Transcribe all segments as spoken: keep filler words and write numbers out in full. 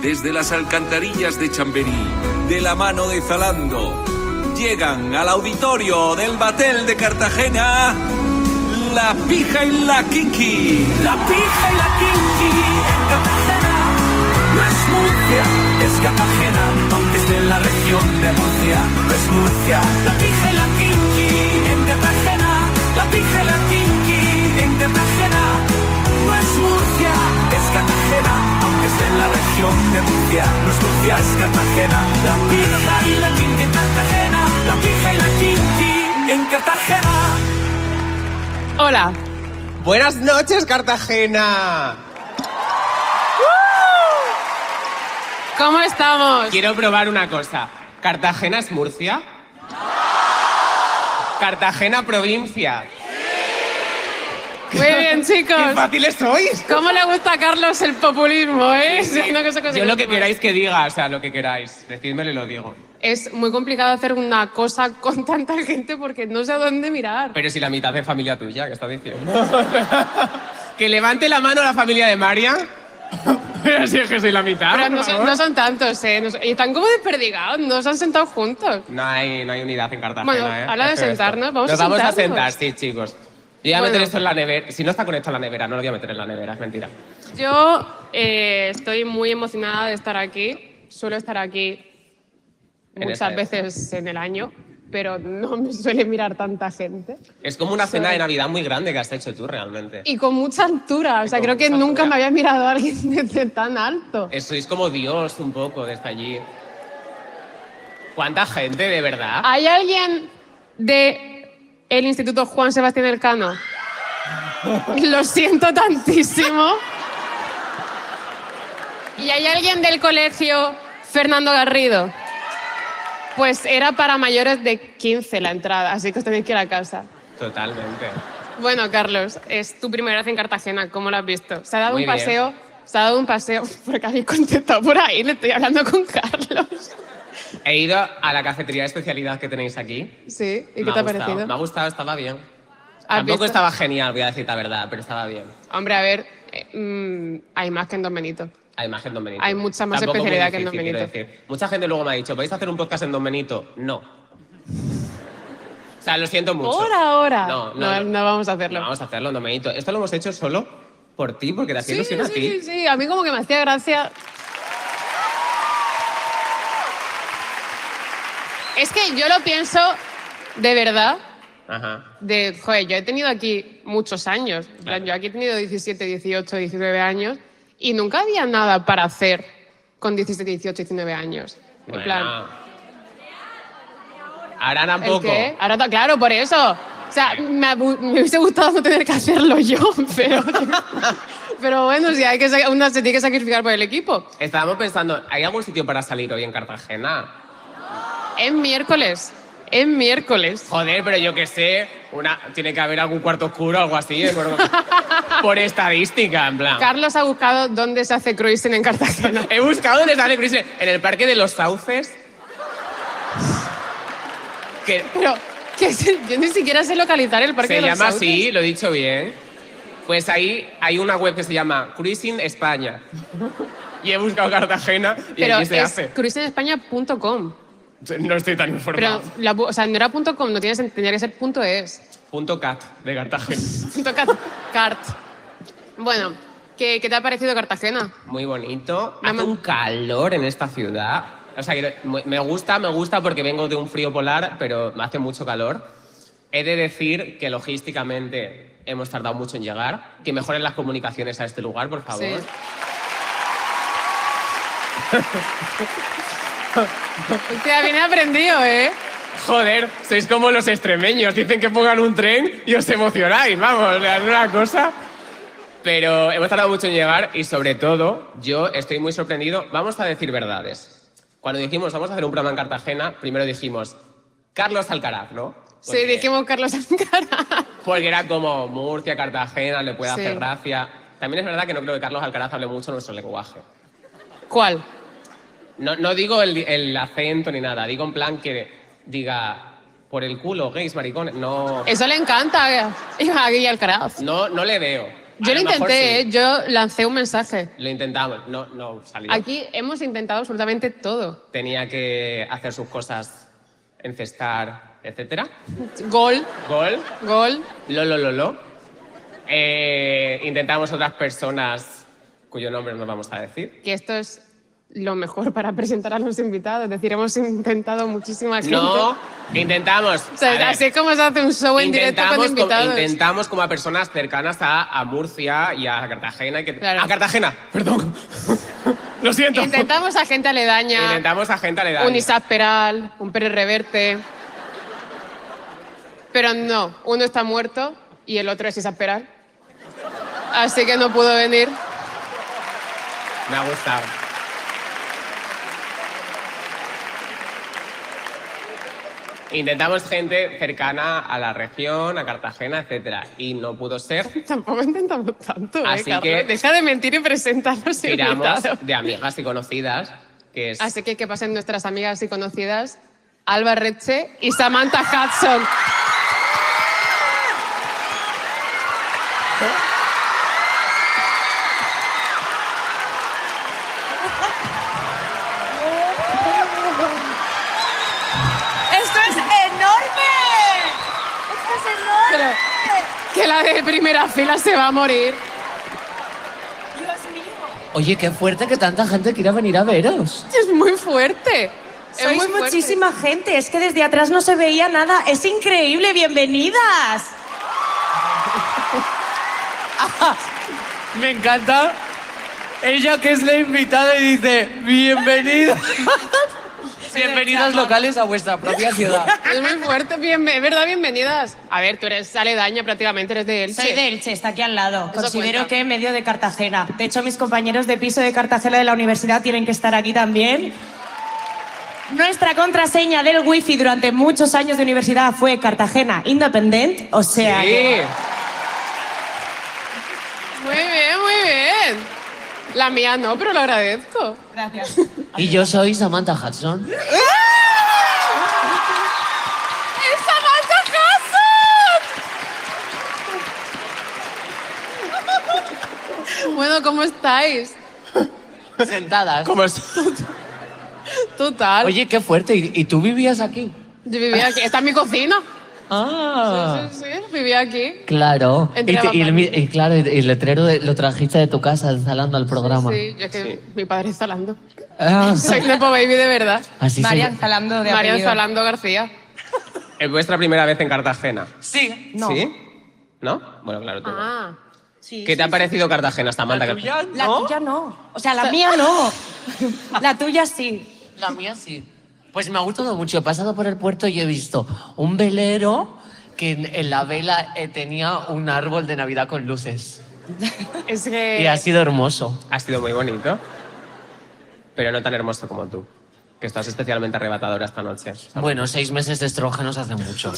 desde las alcantarillas de Chamberí, de la mano de Zalando, llegan al auditorio del Batel de Cartagena, La Pija y la Kinky. La Pija y la Kinky en Cartagena no es Murcia, es Cartagena, aunque esté en la región de Murcia, no es Murcia. La Pija y la Kinky en Cartagena, la Pija y la Kinky en Cartagena no es Murcia, es Cartagena, aunque esté en la región de Murcia, no es Murcia, es Cartagena. La Pija y la Kinky en Cartagena, la Pija y la Kinky en Cartagena. Hola. Buenas noches, Cartagena. ¿Cómo estamos? Quiero probar una cosa. ¿Cartagena es Murcia? ¿Cartagena provincia? Muy bien, chicos. ¡Qué fáciles sois! ¿Cómo le gusta a Carlos el populismo, eh? Sí, sí. No que se Yo lo que queráis que diga, o sea, lo que queráis. Decídmelo y lo digo. Es muy complicado hacer una cosa con tanta gente porque no sé a dónde mirar. Pero si la mitad es familia tuya, ¿qué estás diciendo? Que levante la mano la familia de María. Pero si es que soy la mitad. Pero no son, no son tantos, ¿eh? No son- y están como desperdigados, no se han sentado juntos. No hay, no hay unidad en Cartagena, Bueno, ¿eh? habla de Esto es sentarnos, esto. vamos Nos a vamos a sentarnos. sentar, sí, chicos. Yo voy a Bueno. meter esto en la nevera. Si no está con esto en la nevera, no lo voy a meter en la nevera, es mentira. Yo eh, estoy muy emocionada de estar aquí. Suelo estar aquí En muchas esta veces en el año, pero no me suele mirar tanta gente. Es como una cena Soy- de Navidad muy grande que has hecho tú realmente. Y con mucha altura. O Y sea, con creo que mucha nunca altura. me había mirado a alguien desde tan alto. Eh, Sois como Dios un poco desde allí. ¿Cuánta gente, de verdad? ¿Hay alguien de el Instituto Juan Sebastián Elcano? Lo siento tantísimo. ¿Y hay alguien del colegio Fernando Garrido? Pues era para mayores de quince la entrada, así que os tenéis que ir a casa. Totalmente. Bueno, Carlos, es tu primera vez en Cartagena, ¿cómo lo has visto? ¿Se ha dado Muy un bien. paseo? ¿Se ha dado un paseo? Porque habéis contestado por ahí, le estoy hablando con Carlos. He ido a la cafetería de especialidad que tenéis aquí. Sí, ¿y Me qué te ha gustado. parecido? Me ha gustado, estaba bien. ¿Has Tampoco visto? estaba genial, voy a decir la verdad, pero estaba bien. Hombre, a ver, eh, mm, hay más que en Don Benito. Hay más que en Don Benito. Hay mucha más Tampoco muy especialidad que en Don difícil, quiero Benito. decir. Mucha gente luego me ha dicho, ¿vais a hacer un podcast en Don Benito? No. O sea, lo siento mucho. Por ahora. No, no, no, no. no vamos a hacerlo. No vamos a hacerlo en Don Benito. Esto lo hemos hecho solo por ti, porque te hacía sí, ilusión a sí, ti. sí, sí, a mí como que me hacía gracia. Es que yo lo pienso de verdad, Ajá. de, joder, yo he tenido aquí muchos años. En plan, Claro. Yo aquí he tenido diecisiete, dieciocho, diecinueve años y nunca había nada para hacer con diecisiete, dieciocho, diecinueve años. En Bueno. plan, Ahora ¿el tampoco. qué? Ahora, ta- claro, por eso. O sea, me, abu- me hubiese gustado no tener que hacerlo yo, pero, pero bueno, si hay que, sa- una se tiene que sacrificar por el equipo. Estábamos pensando, ¿hay algún sitio para salir hoy en Cartagena? Es miércoles. Es miércoles. Joder, pero yo qué sé, una, tiene que haber algún cuarto oscuro o algo así, ¿eh? por, por estadística, en plan. Carlos ha buscado dónde se hace cruising en Cartagena. He buscado dónde sale Chris, en el Parque de los Sauces. Que Pero que se- yo ni siquiera sé localizar el parque se de los llama Sauces. así, lo he dicho bien. Pues ahí hay una web que se llama Cruising España. Y he buscado Cartagena y Pero allí se es hace. cruisingespaña punto com. No estoy tan informado. Pero, la, bu- o sea, no era punto .com, no tienes, tendría que ser punto .es. Punto cat de Cartagena. Punto cat- cart. Bueno, ¿qué, ¿qué te ha parecido Cartagena? Muy bonito. No Hace me- un calor en esta ciudad. O sea, que me gusta, me gusta porque vengo de un frío polar, pero me hace mucho calor. He de decir que logísticamente hemos tardado mucho en llegar. Que mejoren las comunicaciones a este lugar, por favor. Sí. Hostia, bien aprendido, ¿eh? Joder, sois como los extremeños. Dicen que pongan un tren y os emocionáis. Vamos, o sea, es una cosa. Pero hemos tardado mucho en llegar y sobre todo yo estoy muy sorprendido. Vamos a decir verdades. Cuando dijimos vamos a hacer un programa en Cartagena, primero dijimos Carlos Alcaraz, ¿no? Sí, Porque- dijimos Carlos Alcaraz. Porque era como Murcia, Cartagena, le puede Sí. hacer gracia. También es verdad que no creo que Carlos Alcaraz hable mucho nuestro lenguaje. ¿Cuál? No, no digo el, el acento ni nada, digo en plan que diga por el culo, gays, maricones. No, Eso le encanta a Guille Alcaraz. no, no le veo. Yo lo lo mejor intenté, sí. ¿eh? Yo lancé un mensaje. Lo intentamos, no, no salió. Aquí hemos intentado absolutamente todo. Tenía que hacer sus cosas, encestar, etcétera. Gol, Gol, gol. lo, lo, lo, lo. Eh, intentamos otras personas cuyo nombre no vamos a decir. Que esto es lo mejor para presentar a los invitados. Es decir, hemos intentado muchísima gente. No, intentamos. O sea, a ver, así es como se hace un show en directo con intentamos como- invitados. intentamos como a personas cercanas a, a Murcia y a Cartagena. y Que, Claro. A Cartagena, perdón. Lo siento. Intentamos a gente aledaña, Intentamos a gente aledaña. un Isaac Peral, un Pérez Reverte. Pero no, uno está muerto y el otro es Isaac Peral. Así que no pudo venir. Me ha gustado. Intentamos gente cercana a la región, a Cartagena, etcétera, y no pudo ser. Tampoco intentamos tanto, ¿eh, Así Carlos? que- Deja de mentir y presentarnos Tiramos invitados. de amigas y conocidas, que es... Así que que pasen nuestras amigas y conocidas, Alba Reche y Samantha Hudson. ¡Esto es enorme! ¡Esto es enorme! Que la de primera fila se va a morir. ¡Dios mío! Oye, qué fuerte que tanta gente quiera venir a veros. Es muy fuerte. Es Sois muy fuerte. muchísima gente, es que desde atrás no se veía nada. ¡Es increíble! ¡Bienvenidas! Me encanta. Ella que es la invitada y dice, bienvenida. Bienvenidas locales a vuestra propia ciudad. Es muy fuerte, bien, es verdad, bienvenidas. A ver, tú eres aledaña, prácticamente eres de Elche. Soy de Elche, está aquí al lado. Eso Considero cuenta. que medio de Cartagena. De hecho, mis compañeros de piso de Cartagena de la universidad tienen que estar aquí también. Nuestra contraseña del wifi durante muchos años de universidad fue Cartagena Independent, o sea... Sí. que- Muy bien, muy bien. La mía no, pero lo agradezco. Gracias. Y yo soy Samantha Hudson. ¡Es Samantha Hudson! Bueno, ¿cómo estáis? Sentadas. ¿Cómo es? Total. Oye, qué fuerte. ¿Y, y tú vivías aquí? Yo vivía aquí. Esta es mi cocina. Ah. Sí, sí, sí, vivía aquí. Claro. Y, Entre te- y el, mi- bambalinas. y claro, y el letrero de- lo trajiste de tu casa instalando al programa. Sí, yo es que mi padre es Zalando. Ah. Soy Nepo Baby de verdad. Así Marian se... Zalando de Marian apellido. Zalando García. ¿Es vuestra primera vez en Cartagena? Sí. No. ¿Sí? ¿No? Bueno, claro, tú no. Ah. Sí, ¿Qué te ha parecido Cartagena, Samantha? ¿La tuya La no? tuya no. O sea, la mía no. La tuya sí. La mía sí. Pues me ha gustado mucho. He pasado por el puerto y he visto un velero que en, en la vela eh, tenía un árbol de Navidad con luces. Es que... Y ha sido hermoso. Ha sido muy bonito, pero no tan hermoso como tú, que estás especialmente arrebatadora esta noche. Bueno, seis meses de estrógenos hace mucho.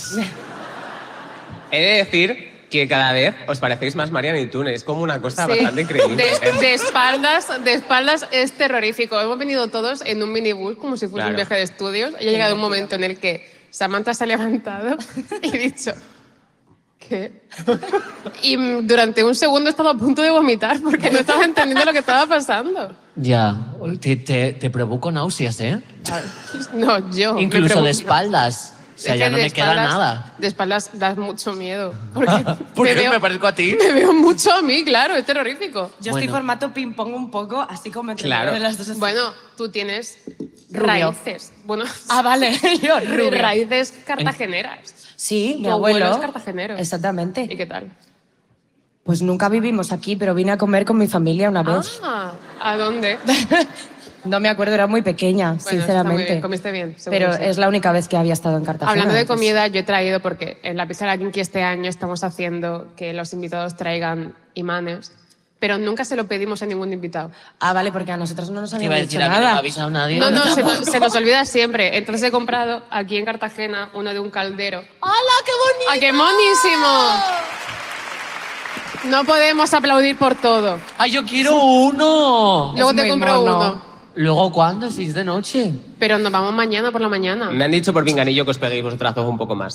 He de decir que cada vez os parecéis más Marian y Tune. Es como una cosa Sí. bastante increíble. De, de espaldas, de espaldas es terrorífico. Hemos venido todos en un minibús como si fuese Claro. un viaje de estudios y ha llegado un momento en el que Samantha se ha levantado y ha dicho ¿qué? Y mm, durante un segundo he estado a punto de vomitar porque no estaba entendiendo lo que estaba pasando. Ya, te, te, te provoco náuseas, ¿eh? No, yo. me Incluso pregunto- de espaldas. O sea, Es ya que no de me queda espaldas- nada. De espaldas das mucho miedo. Porque ¿Por me qué veo- me parezco a ti? Me veo mucho a mí, claro, es terrorífico. Yo Bueno. estoy formato ping-pong un poco, así como entre Claro. medio de las dos. así. Bueno, tú tienes Rubio. raíces. Bueno, Ah, vale. Yo, rubio. raíces cartageneras. Sí, mi Tu abuelo abuelo. es cartagenero. Exactamente. ¿Y qué tal? Pues nunca vivimos aquí, pero vine a comer con mi familia una vez. Ah, ¿a dónde? No me acuerdo, era muy pequeña, Bueno, está muy sinceramente. bien, comiste bien. seguro Pero que sí. es la única vez que había estado en Cartagena. Hablando de entonces- comida, yo he traído, porque en la Pizza La Kinky este año estamos haciendo que los invitados traigan imanes, pero nunca se lo pedimos a ningún invitado. Ah, vale, porque a nosotros no nos Te iba a habían decir, dicho a mí no me ha nada. avisado nadie. No, no, se, nos- se nos olvida siempre. Entonces he comprado aquí en Cartagena uno de un caldero. ¡Hala, qué bonito! ¡Ah, qué monísimo! No podemos aplaudir por todo. ¡Ay, yo quiero uno! Luego Es te muy compro mono. uno. ¿Luego cuándo? Si es de noche. Pero nos vamos mañana por la mañana. Me han dicho por pinganillo que os peguéis vosotras dos un poco más.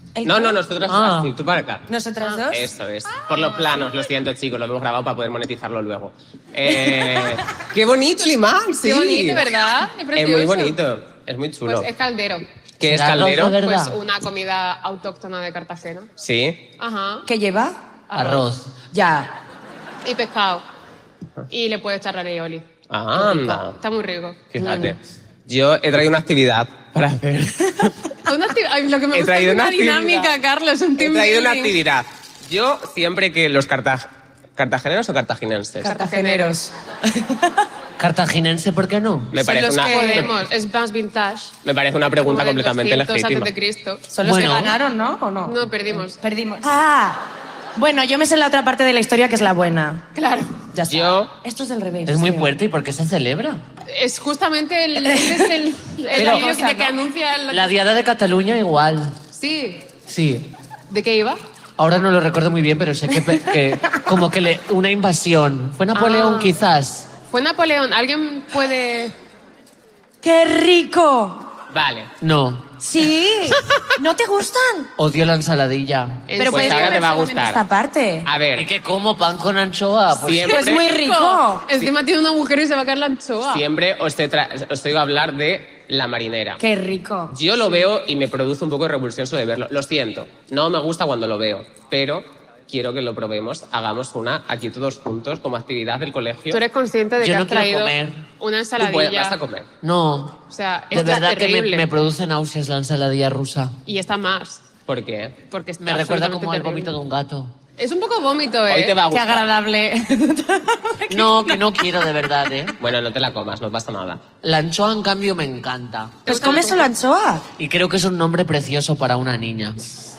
¿El No, qué? no, nosotros Ah. así, tú para acá. ¿Nosotras dos? Eso es. Por los planos, lo siento, chicos, lo hemos grabado para poder monetizarlo luego. Eh, ¡Qué bonito el imán! Sí. Qué bonito, ¿verdad? Es Es precioso. muy bonito, es muy chulo. Pues es caldero. ¿Qué es ¿Será caldero? arroz de verdad? Pues una comida autóctona de Cartagena. Sí. Ajá. ¿Qué lleva? Arroz. Ya. Y pescado. Y le puedes echar alioli. Ah, anda. Está muy rico. Fíjate. Yo he traído una actividad para hacer. Una acti- Ay, lo que me He gusta es traído una una dinámica, actividad. Carlos, un He team traído una building. actividad. Yo siempre que los cartag... ¿Cartageneros o cartaginenses? Cartageneros. Cartaginense, ¿por qué no? Me Son parece los una, que podemos. Es más vintage. me parece una pregunta como del completamente doscientos legítima. antes de Cristo. Son los Bueno. que ganaron, ¿no? ¿O no? No, perdimos. Perdimos. Ah. Bueno, yo me sé la otra parte de la historia que es la buena. Claro. Ya está. Yo- Esto es del revés. Es muy sí. fuerte. ¿Y por qué se celebra? Es justamente el, ese es el, el Pero- vídeo que, que anuncia el... La Diada de Cataluña igual. Sí. Sí. ¿De qué iba? Ahora no lo recuerdo muy bien, pero sé que, pe- que como que le, una invasión. Fue Napoleón Ah. quizás. Fue Napoleón. ¿Alguien puede...? ¡Qué rico! Vale. No. Sí. ¿No te gustan? Odio la ensaladilla. En Pero Pues puedes ahora comer te va a solamente gustar. esta parte. A ¿Y ver, que como pan con anchoa? Pues siempre, Pues muy rico. Encima tiene un agujero y se va a caer la anchoa. siempre os, te tra- os oigo hablar de la marinera. Qué rico. Yo lo veo y me produce un poco de repulsión eso de verlo. Lo siento, no me gusta cuando lo veo, pero quiero que lo probemos. Hagamos una aquí todos juntos como actividad del colegio. Tú eres consciente de Yo que no has quiero traído comer. una Tú puedes- ensaladilla. vas a comer. No. O sea, De está verdad que me, terrible. me produce náuseas la ensaladilla rusa. Y está más. ¿Por qué? Porque está Me recuerda absolutamente como al terrible. vómito de un gato. Es un poco vómito, ¿eh? Hoy te va a Qué gustar. agradable. No, que no quiero de verdad, ¿eh? Bueno, no te la comas, no pasa nada. La anchoa, en cambio, me encanta. Pues come solo anchoa. Y creo que es un nombre precioso para una niña.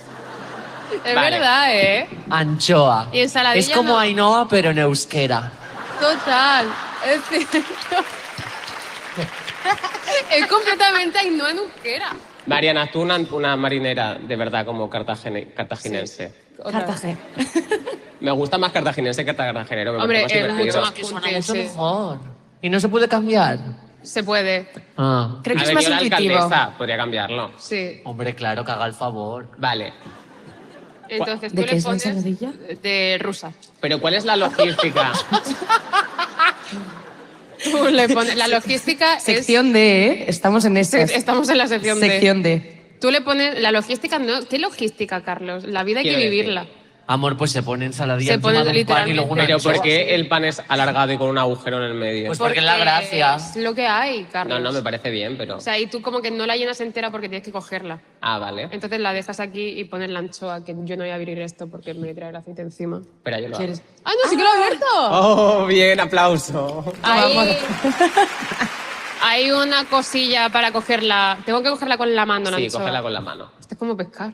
Es Vale. verdad, ¿eh? Anchoa. Y ensaladilla Es como no. Ainhoa, pero en euskera. Total. Es cierto. Es completamente Ainhoa en euskera. Mariana, tú una, una marinera de verdad como cartagene- cartaginense. Otra vez. Cartagena. Me gusta más cartaginense que cartagenero. Me Hombre, parece es más mucho divertido. más Que suena Punte, mucho sí. mejor. Y no se puede cambiar. Se puede, Ah. Creo que Ha es más venido la intuitivo. alcaldesa, podría cambiarlo. sí. Hombre, claro, que haga el favor. Vale. Entonces ¿De tú qué le es la pones ensaladilla? de rusa. Pero ¿cuál es la logística? Tú le pones la logística es Sección D, ¿eh? Estamos en esa. estamos en la sección, Sección de D. Tú le pones la logística, no, ¿qué logística, Carlos? La vida hay que Quiero decir, vivirla. Amor, pues se pone ensaladilla Se encima pone de un pan y luego una Pero anchoa. ¿por qué el pan es alargado y con un agujero en el medio? Pues porque es la gracia. Es lo que hay, Carlos. no, no, me parece bien, pero... O sea, y tú como que no la llenas entera porque tienes que cogerla. Ah, vale. Entonces la dejas aquí y pones la anchoa, que yo no voy a abrir esto porque me trae el aceite encima. Espera, yo lo hago. ¿Quieres? ¡Ah, no, sí que lo he abierto! ¡Oh, bien! ¡Aplauso! Hay, hay una cosilla para cogerla. Tengo que cogerla con la mano, la Sí, anchoa. cógela con la mano. Esto es como pescar.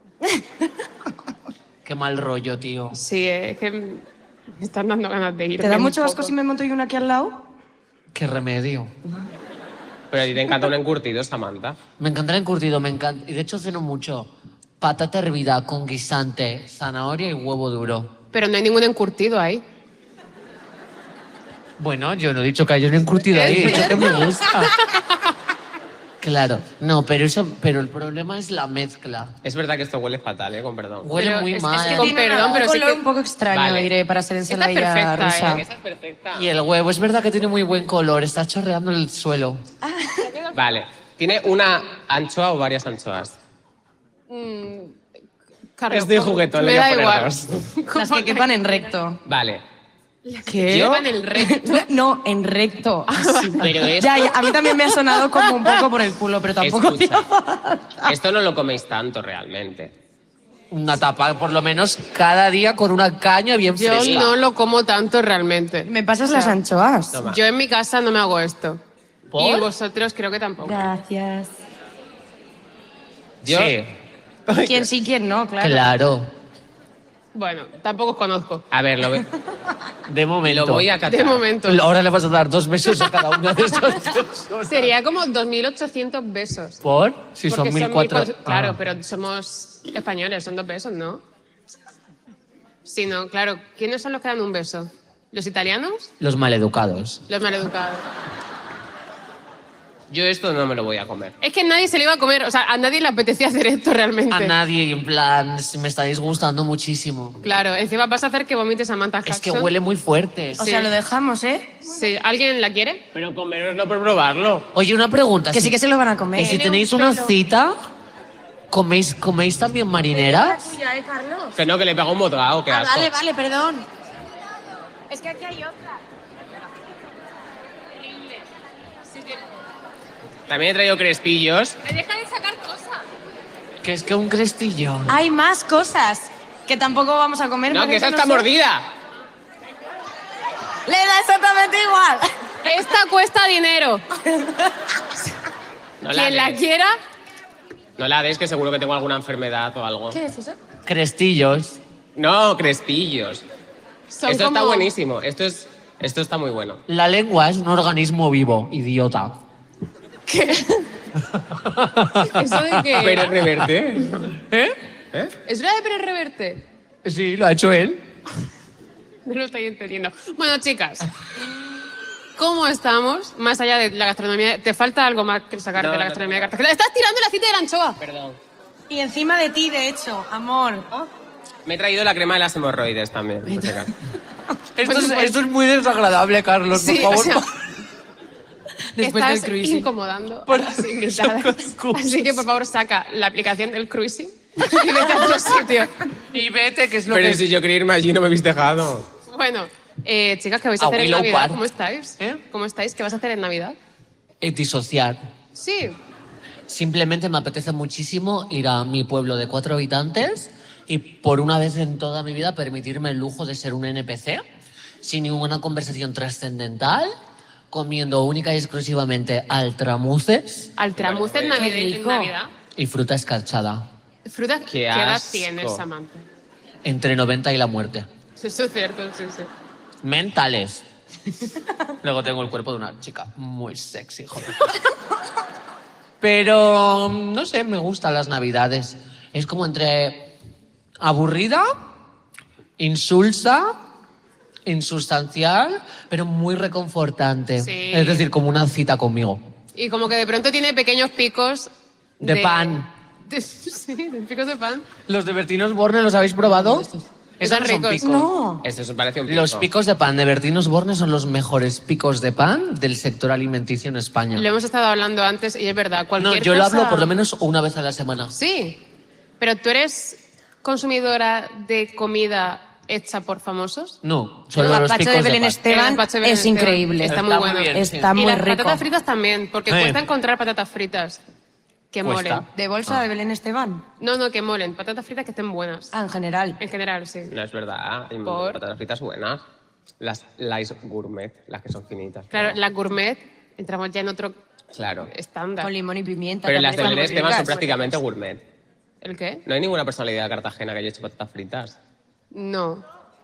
Qué mal rollo, tío. Sí, es que me están dando ganas de ir. ¿Te da mucho asco si me monto yo una aquí al lado? Qué remedio. Pero a ti te encanta un encurtido, Samantha. Me encanta el encurtido, me encanta. Y de hecho ceno mucho. Patata hervida con guisante, zanahoria y huevo duro. Pero no hay ningún encurtido ahí. Bueno, yo no he dicho que haya un encurtido ahí, he dicho que me gusta. Claro, no, pero eso, pero el problema es la mezcla. Es verdad que esto huele fatal, ¿eh? Con perdón. Huele Pero muy es- es mal. que Con Tiene perdón, un pero sí color que- un poco extraño, Vale. diré, para ser Esta es ensaladilla perfecta, rusa. ¿eh? Esa es perfecta. Y el huevo, es verdad que tiene muy buen color, está chorreando en el suelo. Vale. ¿Tiene una anchoa o varias anchoas? Carlos, Estoy juguetón, me le voy a da poner igual. dos. Las que quepan en recto. Vale. ¿Qué? Llevan el recto. No, en recto. así. Pero esto, Ya, ya, a mí también me ha sonado como un poco por el culo, pero tampoco... escucha, esto no lo coméis tanto realmente. Una tapa, por lo menos, cada día con una caña bien Yo fresca. no lo como tanto realmente. ¿Me pasas las anchoas? Toma. Yo en mi casa no me hago esto. ¿Por? Y vosotros creo que tampoco. Gracias. Yo, Sí, ¿Quién sí, quién no? Claro. claro. Bueno, tampoco os conozco. a ver, lo, ve- De momento. lo voy a catar. De momento. Ahora le vas a dar dos besos a cada una de esas personas. Sería como dos mil ochocientos besos. ¿Por? Si Porque son mil cuatro. mil cuatro- Claro, Ah. pero somos españoles, son dos besos, ¿no? Sí, no, claro. ¿Quiénes son los que dan un beso? ¿Los italianos? Los maleducados. Los maleducados. Yo esto no me lo voy a comer. Es que nadie se lo iba a comer, o sea, a nadie le apetecía hacer esto realmente. A nadie, en plan, me estáis gustando muchísimo. Claro, encima vas a hacer que vomites Samantha Jackson. Es que huele muy fuerte. O sea, lo dejamos, ¿eh? Sí, ¿alguien la quiere? Pero coméroslo por probarlo. Oye, una pregunta. Que si- sí que se lo van a comer. ¿Y si Tiene tenéis un una pelo. cita, coméis, coméis también marineras? ¿eh, Carlos? Que no, que le pega un botado, qué Ah, asco. vale, vale, perdón. Es que aquí hay otra. También he traído crespillos. Me deja de sacar cosas. Que es que un crestillo. Hay más cosas que tampoco vamos a comer. No, porque que esa no está son- mordida. Le da exactamente igual. Esta cuesta dinero. No Quien la des. quiera, No la des, que seguro que tengo alguna enfermedad o algo. ¿Qué es eso? Crestillos. No, crespillos. son Esto como... está buenísimo. Esto, es, esto está muy bueno. La lengua es un organismo vivo, idiota. ¿Eso de qué? Pero reverte. ¿Eh? ¿Eh? ¿Es una de Pérez Reverte? Sí, lo ha hecho él. No lo estoy entendiendo. Bueno, chicas, ¿cómo estamos? Más allá de la gastronomía, ¿te falta algo más que sacar No, de la no gastronomía de tengo. Cartagena? ¡Estás tirando el aceite de la anchoa! Perdón. Y encima de ti, de hecho, amor. Me he traído la crema de las hemorroides también. por si acaso. Esto es, esto es muy desagradable, Carlos, Sí, por o favor. sea, Después estás del cruising. incomodando Por a las eso, invitadas. con excusas. Así que, por favor, saca la aplicación del cruising y vete a otro sitio. Y vete, que es lo Pero que... si yo quería irme allí no me habéis dejado. Bueno, eh, chicas, ¿qué vais a A hacer en Willow Navidad? Park. ¿Cómo estáis? ¿Eh? ¿Cómo estáis? ¿Qué vas a hacer en Navidad? Eh, disociar. Sí. Simplemente me apetece muchísimo ir a mi pueblo de cuatro habitantes y por una vez en toda mi vida permitirme el lujo de ser un N P C sin ninguna conversación trascendental, comiendo única y exclusivamente altramuces Al tramuce en Qué Navidad. En rico. Navidad. y fruta escarchada. Fruta, Qué ¿qué edad asco. tienes, Samantha? Entre noventa y la muerte. Eso es cierto, sí, sí. Mentales. Luego tengo el cuerpo de una chica muy sexy, joder. Pero, no sé, me gustan las navidades. Es como entre aburrida, insulsa, insustancial, pero muy reconfortante. Sí. Es decir, como una cita conmigo. Y como que de pronto tiene pequeños picos De pan. de- sí, de picos de pan. ¿Los de Bertinos Borne los habéis probado? Están Esos no son ricos. picos. No. Esto es- parece un pico. Los picos de pan de Bertinos Borne son los mejores picos de pan del sector alimenticio en España. Lo hemos estado hablando antes y es verdad. No, Cualquier yo lo cosa- hablo por lo menos una vez a la semana. Sí, pero tú eres consumidora de comida hecha por famosos. No, El solo los gazpacho picos de de Belén pan. Esteban El gazpacho de Belén es Esteban. increíble. Está Está muy muy bueno. bien. Está y muy las rico. patatas fritas también, porque Eh. cuesta encontrar patatas fritas que Cuesta. molen. ¿De bolsa de Belén Esteban? No, no, que molen. Patatas fritas que estén buenas. Ah, en general. En general, sí. No es verdad. Hay ¿Por? patatas fritas buenas. Las Lice Gourmet, las que son finitas. Claro, pero- la gourmet, entramos ya en otro Claro. estándar. Con limón y pimienta. Pero las de también Belén están Esteban muy son ricas. prácticamente gourmet. ¿El qué? No hay ninguna personalidad de Cartagena que haya hecho patatas fritas. No.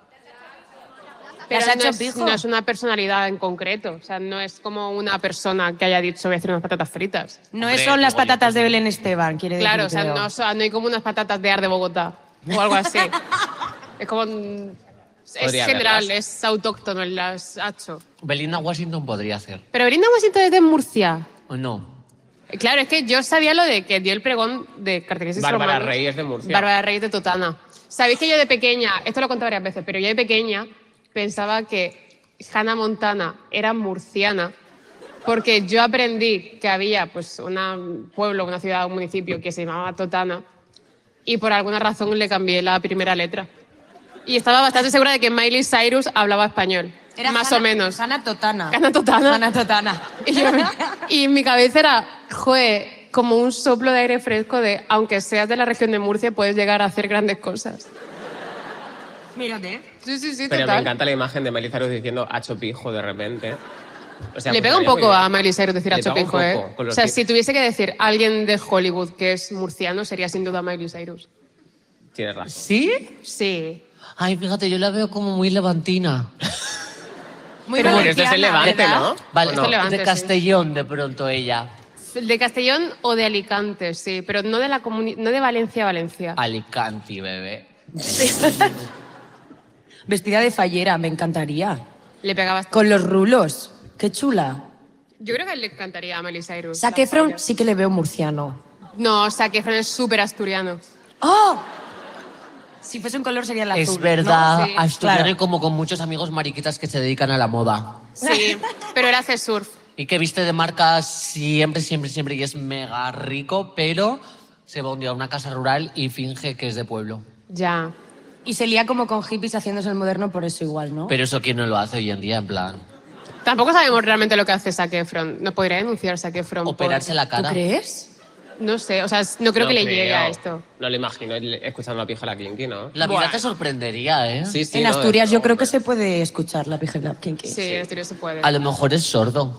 ¿Las Pero ha no hecho es, Pijo? no es una personalidad en concreto. O sea, no es como una persona que haya dicho voy a hacer unas patatas fritas. No Hombre, son las luego yo patatas de creo- Belén Esteban, quiere decir. Claro, o sea, creo. no, so- no hay como unas patatas de Ar de Bogotá o algo así. Es como... mm, Es Podría general, haberlas. es autóctono, en las ha hecho. Belinda Washington podría hacer. Pero Belinda Washington es de Murcia. ¿O no? Eh, Claro, es que yo sabía lo de que dio el pregón de cartagineses Bárbara romanos. Rey es de Murcia. Bárbara Rey de Totana. Sabéis que yo de pequeña, esto lo he contado varias veces, pero yo de pequeña pensaba que Hannah Montana era murciana porque yo aprendí que había pues un pueblo, una ciudad, un municipio que se llamaba Totana y por alguna razón le cambié la primera letra. Y estaba bastante segura de que Miley Cyrus hablaba español, Era más Hannah- o menos. Hannah Totana. Hannah Totana. Hannah Totana. Y, yo- y en mi cabeza era, joder, como un soplo de aire fresco de, aunque seas de la región de Murcia, puedes llegar a hacer grandes cosas. Mírate. Sí, sí, sí, Pero me total. encanta la imagen de Miley Cyrus diciendo hacho pijo de repente. O sea, Le pues pega un estaría muy poco bien. a Miley Cyrus decir Le a pega un Chopijo, ¿eh? poco, con O los sea, pi- si tuviese que decir alguien de Hollywood que es murciano, sería sin duda Miley Cyrus. Tienes razón. ¿Sí? Sí. Ay, fíjate, yo la veo como muy levantina. Muy Pero eres de ese valenciana, Levante, ¿verdad? ¿no? Vale, ¿O Esto no? Levante, de sí. Castellón de pronto ella. De Castellón o de Alicante, sí, pero no de la comuni- no de Valencia, Valencia. Alicante, bebé. Vestida de fallera, me encantaría. Le pegaba... Con los rulos. Qué chula. Yo creo que le encantaría a Miley Cyrus. Zac la Efron polla. sí que le veo murciano. No, Zac Efron es súper asturiano. ¡Oh! Si fuese un color sería el azul. Es verdad, ¿no? Sí, asturiano claro. y como con muchos amigos mariquitas que se dedican a la moda. Sí, pero él hace surf. Y que viste de marca siempre, siempre, siempre y es mega rico, pero se va un día a una casa rural y finge que es de pueblo. Ya. Y se lía como con hippies haciéndose el moderno por eso igual, ¿no? Pero eso quién no lo hace hoy en día, en plan, Tampoco sabemos realmente lo que hace Zac Efron. No podría denunciar Zac Efron por- operarse la ¿Tú cara. crees? No sé, o sea, no creo que le creo. llegue a esto. No lo imagino escuchando a la pija la Kinky, ¿no? La vida Buah. te sorprendería, ¿eh? Sí, sí. en no, Asturias desde yo creo luego, que se puede escuchar la pija kinky. Sí, en Asturias se puede. A lo mejor es sordo.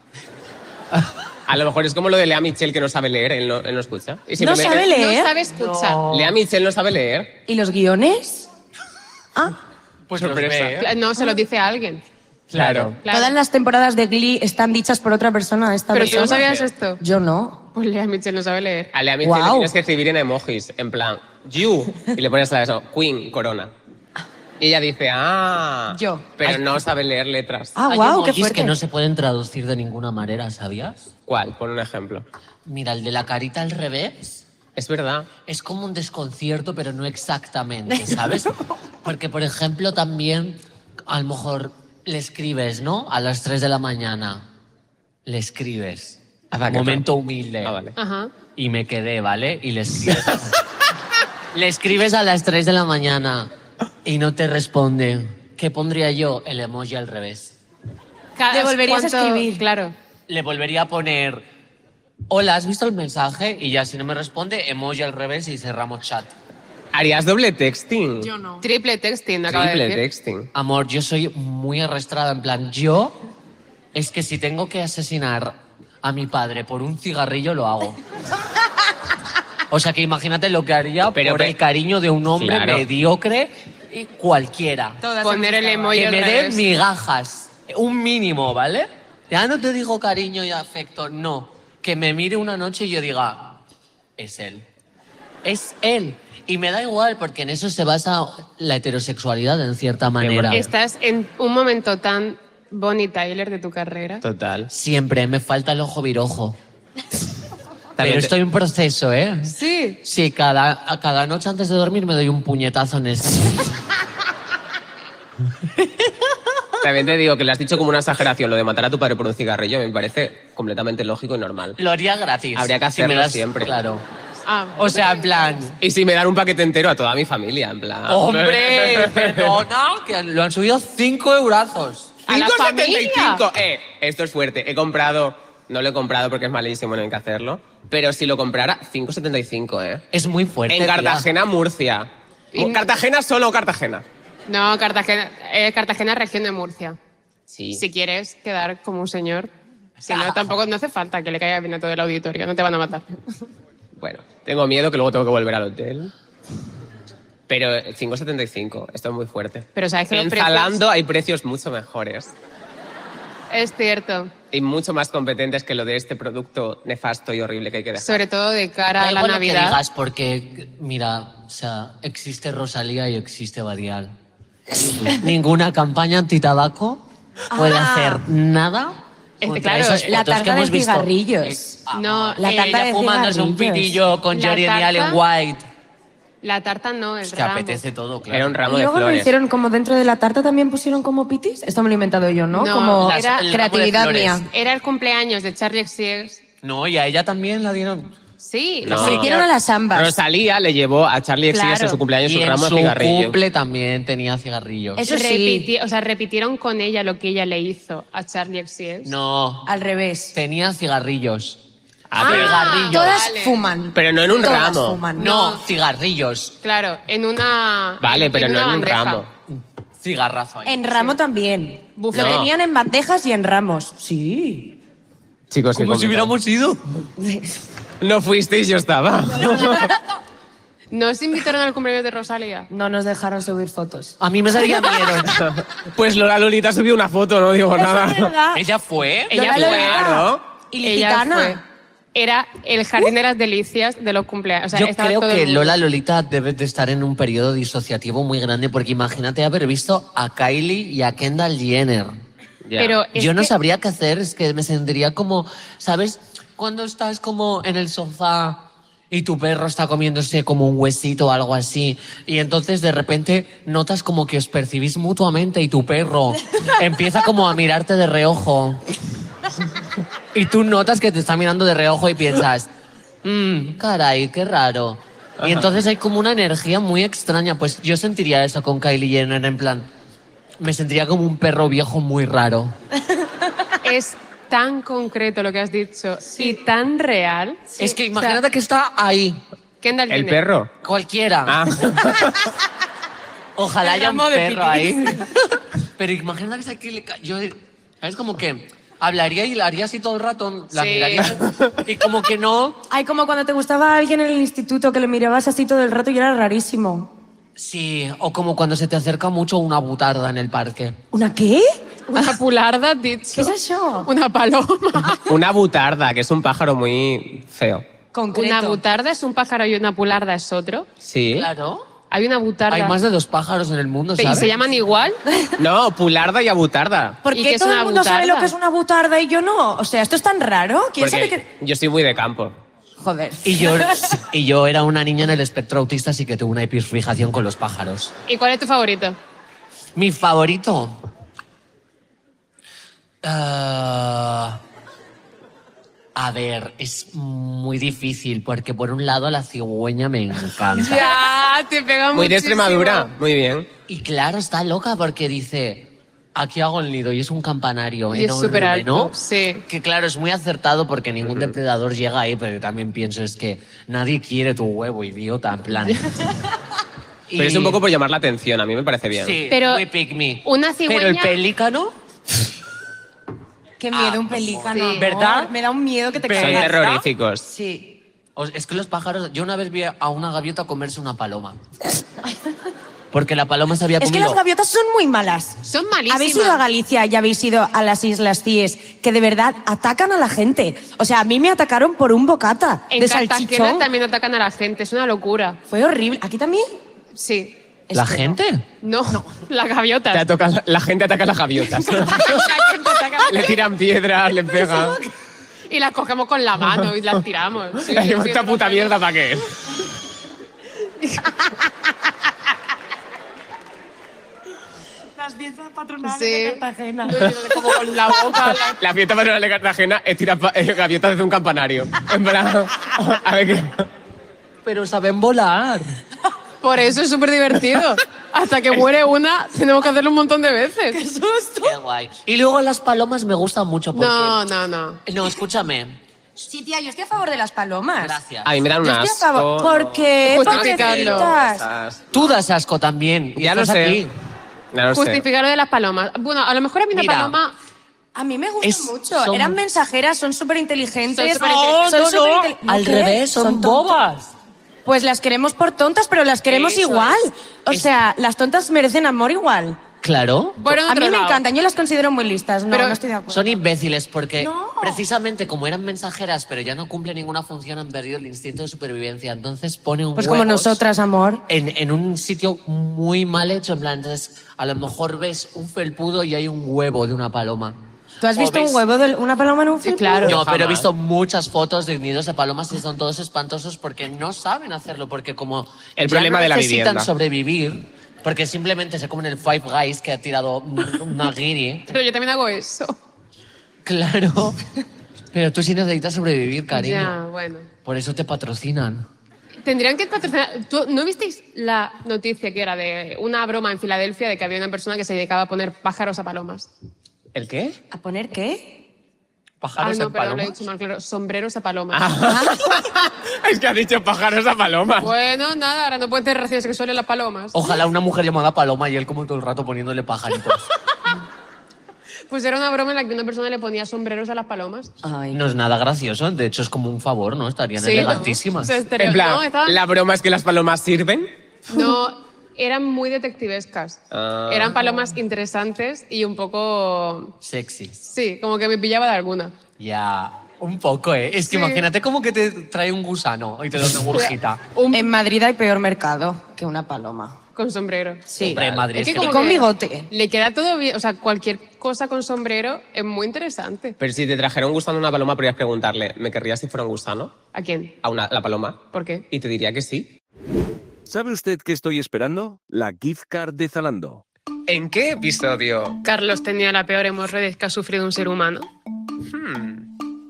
A lo mejor es como lo de Lea Michel que no sabe leer, él no, él no escucha. Y ¿No simplemente- sabe leer? No sabe escuchar. Lea Michel no sabe leer. ¿Y los guiones? Ah, Pues Sorpresa. los ve, ¿eh? No, se lo dice a alguien. Claro. Claro. todas las temporadas de Glee están dichas por otra persona. Esta Pero tú persona. no sabías esto. Yo no. Pues Lea Michel no sabe leer. A Lea Michel le Guau. tienes que escribir en emojis, en plan, you, y le pones a eso, Queen, Corona. Y ella dice, ah, Yo. pero no sabe leer letras. Ah, Hay wow, qué emojis fuerte. que no se pueden traducir de ninguna manera, ¿sabías? ¿Cuál? Pon un ejemplo. Mira, el de la carita al revés Es verdad. es como un desconcierto, pero no exactamente, ¿sabes? Porque, por ejemplo, también a lo mejor le escribes, ¿no? A las tres de la mañana. Le escribes. Ah, va, que Momento humilde. Ah, vale. Ajá. Y me quedé, ¿vale? Y le escribes. Le escribes a las tres de la mañana y no te responde. ¿Qué pondría yo? El emoji al revés. Ca- Le volverías a ¿cuánto- escribir. Claro. Le volvería a poner, hola, ¿has visto el mensaje? Y ya si no me responde, emoji al revés y cerramos chat. ¿Harías doble texting? Yo no. Triple texting, acaba de Triple decir. texting. Amor, yo soy muy arrastrada, en plan, yo es que si tengo que asesinar a mi padre por un cigarrillo, lo hago. O sea que imagínate lo que haría Pero por pe- el cariño de un hombre Claro. mediocre y cualquiera. Poner el emoji Que al me dé revés. migajas, un mínimo, ¿vale? Ya no te digo cariño y afecto, no. Que me mire una noche y yo diga, es él. Es él. Y me da igual, porque en eso se basa la heterosexualidad, en cierta manera. Estás en un momento tan Bonnie Tyler de tu carrera. Total. Siempre me falta el ojo virojo. También Pero te- estoy en proceso, ¿eh? Sí. Sí, cada, a cada noche antes de dormir me doy un puñetazo en este. También te digo que le has dicho como una exageración lo de matar a tu padre por un cigarrillo. Me parece completamente lógico y normal. Lo haría gratis. Habría que Si me hacerlo das- siempre. Claro. Ah, O sea, en plan... Y si me dan un paquete entero a toda mi familia, en plan. ¡Hombre! Perdona, que lo han subido cinco eurazos. ¿A la cinco setenta y cinco. familia? Eh, esto es fuerte. He comprado, no lo he comprado porque es malísimo, no hay que hacerlo. Pero si lo comprara, cinco setenta y cinco, ¿eh? Es muy fuerte. En tía. Cartagena, Murcia. Y- Cartagena solo Cartagena. no, Cartagena, eh, Cartagena, región de Murcia. Sí. Si quieres quedar como un señor. Si no, tampoco no hace falta que le caiga bien a todo el auditorio, no te van a matar. Bueno, tengo miedo que luego tengo que volver al hotel. Pero cinco setenta y cinco, esto es muy fuerte. Pero sabes que los En precios- Zalando hay precios mucho mejores Es cierto. y mucho más competentes que lo de este producto nefasto y horrible que hay que dejar. Sobre todo de cara Da a la igual lo que Navidad. digas, porque, mira, o sea, existe Rosalía y existe Badial. Ninguna campaña antitabaco puede Ah. hacer nada Este, contra claro, esas la fotos que tarta de hemos visto. cigarrillos. Es- ah, No, La eh, tarta ella de fumándose un cigarrillos. pitillo con La Jeremy tarta- Allen White. La tarta no, el Es que ramo. apetece todo, claro. Era un ramo Y de luego lo flores. hicieron como dentro de la tarta también pusieron como pitis. Esto me lo he inventado yo, ¿no? No, como Las- el ramo de creatividad flores. mía. Era el cumpleaños de Charlie X C X. No, y a ella también la dieron. Sí. No. Se hicieron a las ambas. Rosalía le llevó a Charlie X C X Claro. en su cumpleaños Y un en ramo de su cigarrillos. cumple también tenía cigarrillos. Eso sí. Repiti- o sea, repitieron con ella lo que ella le hizo a Charlie X C X. No, Al revés. tenía cigarrillos. Ah, pero- cigarrillos. Todas vale. fuman. Pero no en un Todas ramo. fuman. No, cigarrillos. Claro, en una. Vale, pero no una en un bandeja. ramo. Cigarrazo ahí. En ramo también. Buffet. Lo No. tenían en bandejas y en ramos. Sí. Chicos, qué Como si complicado. hubiéramos ido. No fuisteis, yo estaba. ¿No os invitaron al cumpleaños de Rosalía? No nos dejaron subir fotos. A mí me daría miedo. Pues Lola Lolita subió una foto, no digo nada. ¿Ella fue? Ella Lola fue. Lolita. Claro. Y Ella Licitana. fue. Era el jardín de las delicias de los cumpleaños. O sea, Yo estaba creo todo el que mundo. Lola Lolita debe de estar en un periodo disociativo muy grande porque imagínate haber visto a Kylie y a Kendall Jenner. Ya. Pero es Yo no que- sabría qué hacer, es que me sentiría como, ¿sabes? Cuando estás como en el sofá y tu perro está comiéndose como un huesito o algo así, y entonces de repente notas como que os percibís mutuamente y tu perro empieza como a mirarte de reojo. Y tú notas que te está mirando de reojo y piensas, mmm, caray, qué raro. Y entonces hay como una energía muy extraña. Pues yo sentiría eso con Kylie Jenner, en plan, me sentiría como un perro viejo muy raro. es tan concreto lo que has dicho y tan real. Es que imagínate que está ahí, Kendall ¿El Jenner. perro? cualquiera. Ah. Ojalá haya un ramo de perro ahí. Pero imagínate que está aquí, le ca- yo, es como que hablaría y la haría así todo el rato, la Sí. miraría, y como que no. Ay, como cuando te gustaba alguien en el instituto que le mirabas así todo el rato y era rarísimo. Sí, o como cuando se te acerca mucho una butarda en el parque. ¿Una qué? Una pularda, has dicho. ¿Qué es eso? Una paloma. Una butarda, que es un pájaro muy feo. Concreto. Una butarda es un pájaro y una pularda es otro. Sí. Claro. Hay una butarda. Hay más de dos pájaros en el mundo, ¿Y ¿sabes? se llaman igual? No, pularda y abutarda. ¿Por ¿Y qué qué es todo el una mundo sabe butarda? lo que es una butarda y yo no? O sea, ¿esto es tan raro? ¿Quién sabe Porque qué...? yo soy muy de campo. Joder. Y yo, y yo era una niña en el espectro autista, así que tuve una hiperfijación con los pájaros. ¿Y cuál es tu favorito? Mi favorito. Ah, a ver, es muy difícil porque por un lado la cigüeña me encanta. Ya, te pega Muy de muchísimo. Extremadura. Muy bien. Y claro, está loca porque dice, aquí hago el nido y es un campanario Y es enorme, súper alto, ¿no? sí. Que claro, es muy acertado porque ningún depredador llega ahí, pero yo también pienso es que nadie quiere tu huevo, idiota, en plan. Y- Pero es un poco por llamar la atención. A mí me parece bien. Sí, Pero muy pick me. una Pero el cigüeña- pelícano, Qué miedo, Ah, un pelícano. sí. amor. ¿Verdad? Me da un miedo que te Pero- Son cagas. terroríficos. Sí. os- es que los pájaros, yo una vez vi a una gaviota comerse una paloma. Porque la paloma se había Es que comido. las gaviotas son muy malas. Son malísimas. Habéis ido a Galicia y habéis ido a las Islas Cíes, que de verdad atacan a la gente. O sea, a mí me atacaron por un bocata En de Cartagena salchichón. también atacan a la gente, es una locura. Fue horrible. ¿Aquí también? Sí. ¿La Es que gente? No, las gaviotas. Te toca- la gente ataca a las gaviotas. La gente ataca a la- Le tiran piedras, le pegan. Y las cogemos con la mano y las tiramos. Sí, sí, sí, Esta puta mierda, ¿para qué? Las fiestas patronales Sí. de Cartagena. Como con la boca. la- La fiesta patronal de Cartagena es tirar pa- eh, gaviotas desde un campanario. En plan, a ver qué. Pero saben volar. Por eso es súper divertido. Hasta que muere una, tenemos que hacerlo un montón de veces. Qué guay. Y luego las palomas me gustan mucho porque... No, no, no. No, escúchame. Sí, tía, yo estoy a favor de las palomas. Gracias. A mí me dan un Yo estoy a asco. favor. Porque... Justificarlo. pobrecitas. Tú das asco también. y Ya lo estás sé. aquí. Ya lo sé. Justificar lo de las palomas. Bueno, a lo mejor a mí una Mira. paloma... A mí me gustan Es- mucho. son- Eran mensajeras, son súper inteligentes. Son superinte- súper Al revés, son bobas. Pues las queremos por tontas, pero las queremos Eso igual. es. O Es- sea, las tontas merecen amor igual. Claro. Bueno, en A mí otro me lado. encantan, yo las considero muy listas. No, Pero no estoy de acuerdo. Son imbéciles porque No. precisamente como eran mensajeras pero ya no cumplen ninguna función han perdido el instinto de supervivencia. Entonces ponen Pues como huevos nosotras, amor. en, en un sitio muy mal hecho. En plan, entonces a lo mejor ves un felpudo y hay un huevo de una paloma. ¿Tú has O visto ves- un huevo de una paloma en un felpudo? claro. No, pero he jamás. visto muchas fotos de nidos de palomas y son todos espantosos porque no saben hacerlo, porque como El ya problema no de la necesitan vivienda. sobrevivir, porque simplemente se comen el Five Guys que ha tirado una guiri. Pero yo también hago eso. Claro. Pero tú sí necesitas sobrevivir, cariño. Ya, bueno. Por eso te patrocinan. Tendrían que patrocinar. ¿Tú ¿No visteis la noticia que era de una broma en Filadelfia de que había una persona que se dedicaba a poner pájaros a palomas? ¿El qué? ¿A poner qué? ¿Pájaros ah, no, en pero lo he palomas? dicho mal, claro. Sombreros a palomas. Es que has dicho pájaros a palomas. Bueno, nada, ahora no pueden tener relaciones sexuales las palomas. Ojalá una mujer llamada Paloma y él como todo el rato poniéndole pajaritos. Pues era una broma en la que una persona le ponía sombreros a las palomas. Ay. No es nada gracioso, de hecho es como un favor, ¿no? Estarían Sí, elegantísimas. ¿no? Se estereo- En plan, no, estaban- la broma es que las palomas sirven. no, eran muy detectivescas. Ah. Eran palomas interesantes y un poco... Sexy. Sí, como que me pillaba de alguna. Ya, un poco, ¿eh? Es que Sí. imagínate como que te trae un gusano y te lo regurgita. Un- En Madrid hay peor mercado que una paloma. Con sombrero. Sí. Hombre, en Madrid Es que es Y que como con que bigote. Le queda todo bien. O sea, cualquier cosa con sombrero es muy interesante. Pero si te trajera un gusano una paloma, podrías preguntarle, ¿me querrías si fuera un gusano? ¿A quién? A una, la paloma. ¿Por qué? Y te diría que sí. ¿Sabe usted qué estoy esperando? La gift card de Zalando. ¿En qué episodio? Carlos tenía la peor hemorroides que ha sufrido un ser humano. Hmm.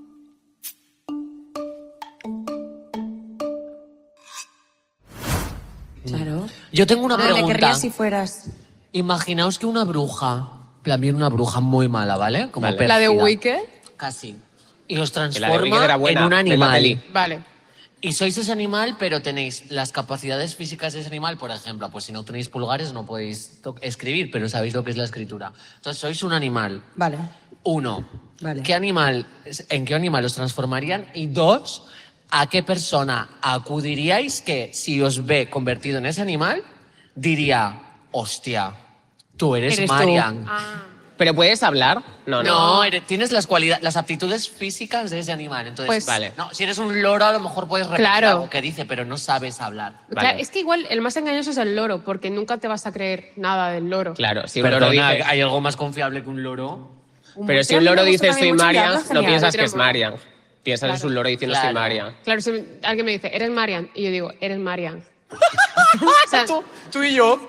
Claro. Yo tengo una Ah, me pregunta. querrías si fueras... Imaginaos que una bruja, en plan, viene una bruja muy mala, ¿vale? Como Vale. La de pérfida. Wicked. Casi. Y os Que la de transforma Wicked era buena, en un de la animal. peli. Vale. Y sois ese animal, pero tenéis las capacidades físicas de ese animal, por ejemplo, pues si no tenéis pulgares no podéis to- escribir, pero sabéis lo que es la escritura. Entonces sois un animal. Vale. Uno, Vale. ¿qué animal, ¿en qué animal os transformarían? Y dos, ¿a qué persona acudiríais que si os ve convertido en ese animal diría, hostia, tú eres, Eres tú. Marian? Ah. ¿Pero puedes hablar? No, no. No, eres- tienes las cualidades, las aptitudes físicas de ese animal. Entonces, Pues- Vale. no, si eres un loro, a lo mejor puedes repetir Claro. algo que dice, pero no sabes hablar. Vale. Claro, es que igual el más engañoso es el loro, porque nunca te vas a creer nada del loro. Claro, si un loro Perdona, dice... ¿hay algo más confiable que un loro? Pero si un A mí me loro gusta dice también soy mucho Marian, mirarlo, no genial. piensas que es Claro. Marian. Piensas Claro. es un loro diciendo soy Claro. Marian. Claro, si alguien me dice, eres Marian, y yo digo, eres Marian. O sea, Tú y yo.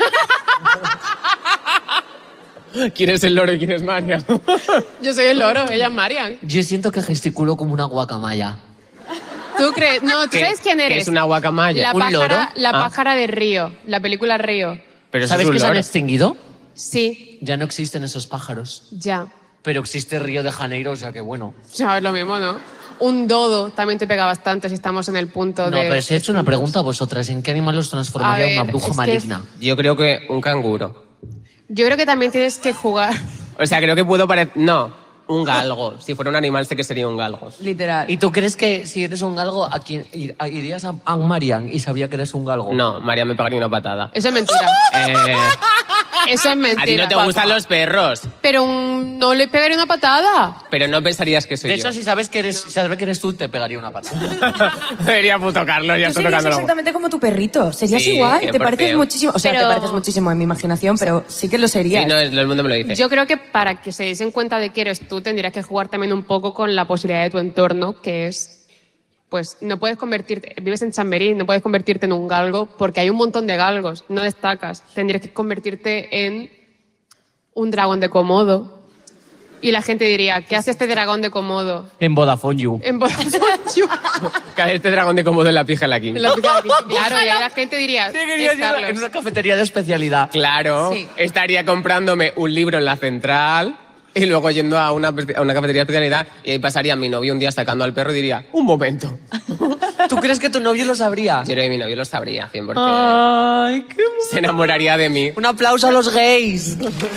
¿Quién es el loro y quién es Marian? yo soy el loro, ella es Marian. Yo siento que gesticulo como una guacamaya. ¿Tú crees? No, ¿tú ¿Qué- sabes quién qué eres? es una guacamaya? La ¿Un pájara, loro? La Ah. pájara de Río, la película Río. Pero eso ¿Sabes es un que se han loro. extinguido? Sí, Ya no existen esos pájaros. ya. Pero existe Río de Janeiro, o sea que bueno. O sea, es lo mismo, ¿no? Un dodo también te pega bastante si estamos en el punto No, de... pero os he hecho una pregunta a vosotras. ¿En qué animal os transformaría A ver, una bruja es que- maligna? Yo creo que un canguro. Yo creo que también tienes que jugar... O sea, creo que puedo parecer... No, un galgo. Si fuera un animal sé que sería un galgo. Literal. ¿Y tú crees que si eres un galgo, a quién ir- a- irías a, a un Marian y sabría que eres un galgo? No, María me pegaría una patada. Eso es mentira. Eh, Eso es mentira. a ti no te gustan los perros, Pero un- no le pegaré una patada. pero no pensarías que soy De yo. hecho, si sabes que eres, si sabes que eres tú, te pegaría una patada. Sería puto Carlos, ya Tú está serías tocando la exactamente como tu perrito. Serías Sí, igual. cien Te por pareces cien. muchísimo. O sea, Pero- te pareces muchísimo en mi imaginación, pero sí que lo serías. Sí, no, el mundo me lo dice. Yo creo que para que se den cuenta de que eres tú, tendrías que jugar también un poco con la posibilidad de tu entorno, que es, pues, no puedes convertirte, vives en Chamberí, no puedes convertirte en un galgo, porque hay un montón de galgos, no destacas. Tendrías que convertirte en un dragón de Komodo. Y la gente diría, ¿qué hace este dragón de Komodo? En Vodafone You. En Vodafone You. Cae este dragón de cómodo en la pija en la quinta. En la pica de aquí. Claro, y ahí la gente diría, es Carlos. En una cafetería de especialidad. Claro, Sí. estaría comprándome un libro en la central y luego yendo a una, a una cafetería de especialidad y ahí pasaría mi novio un día sacando al perro y diría, un momento. ¿Tú crees que tu novio lo sabría? Yo creo que mi novio lo sabría, cien por Ah. ciento. Ay, qué mo- Se enamoraría de mí. Un aplauso a los gays.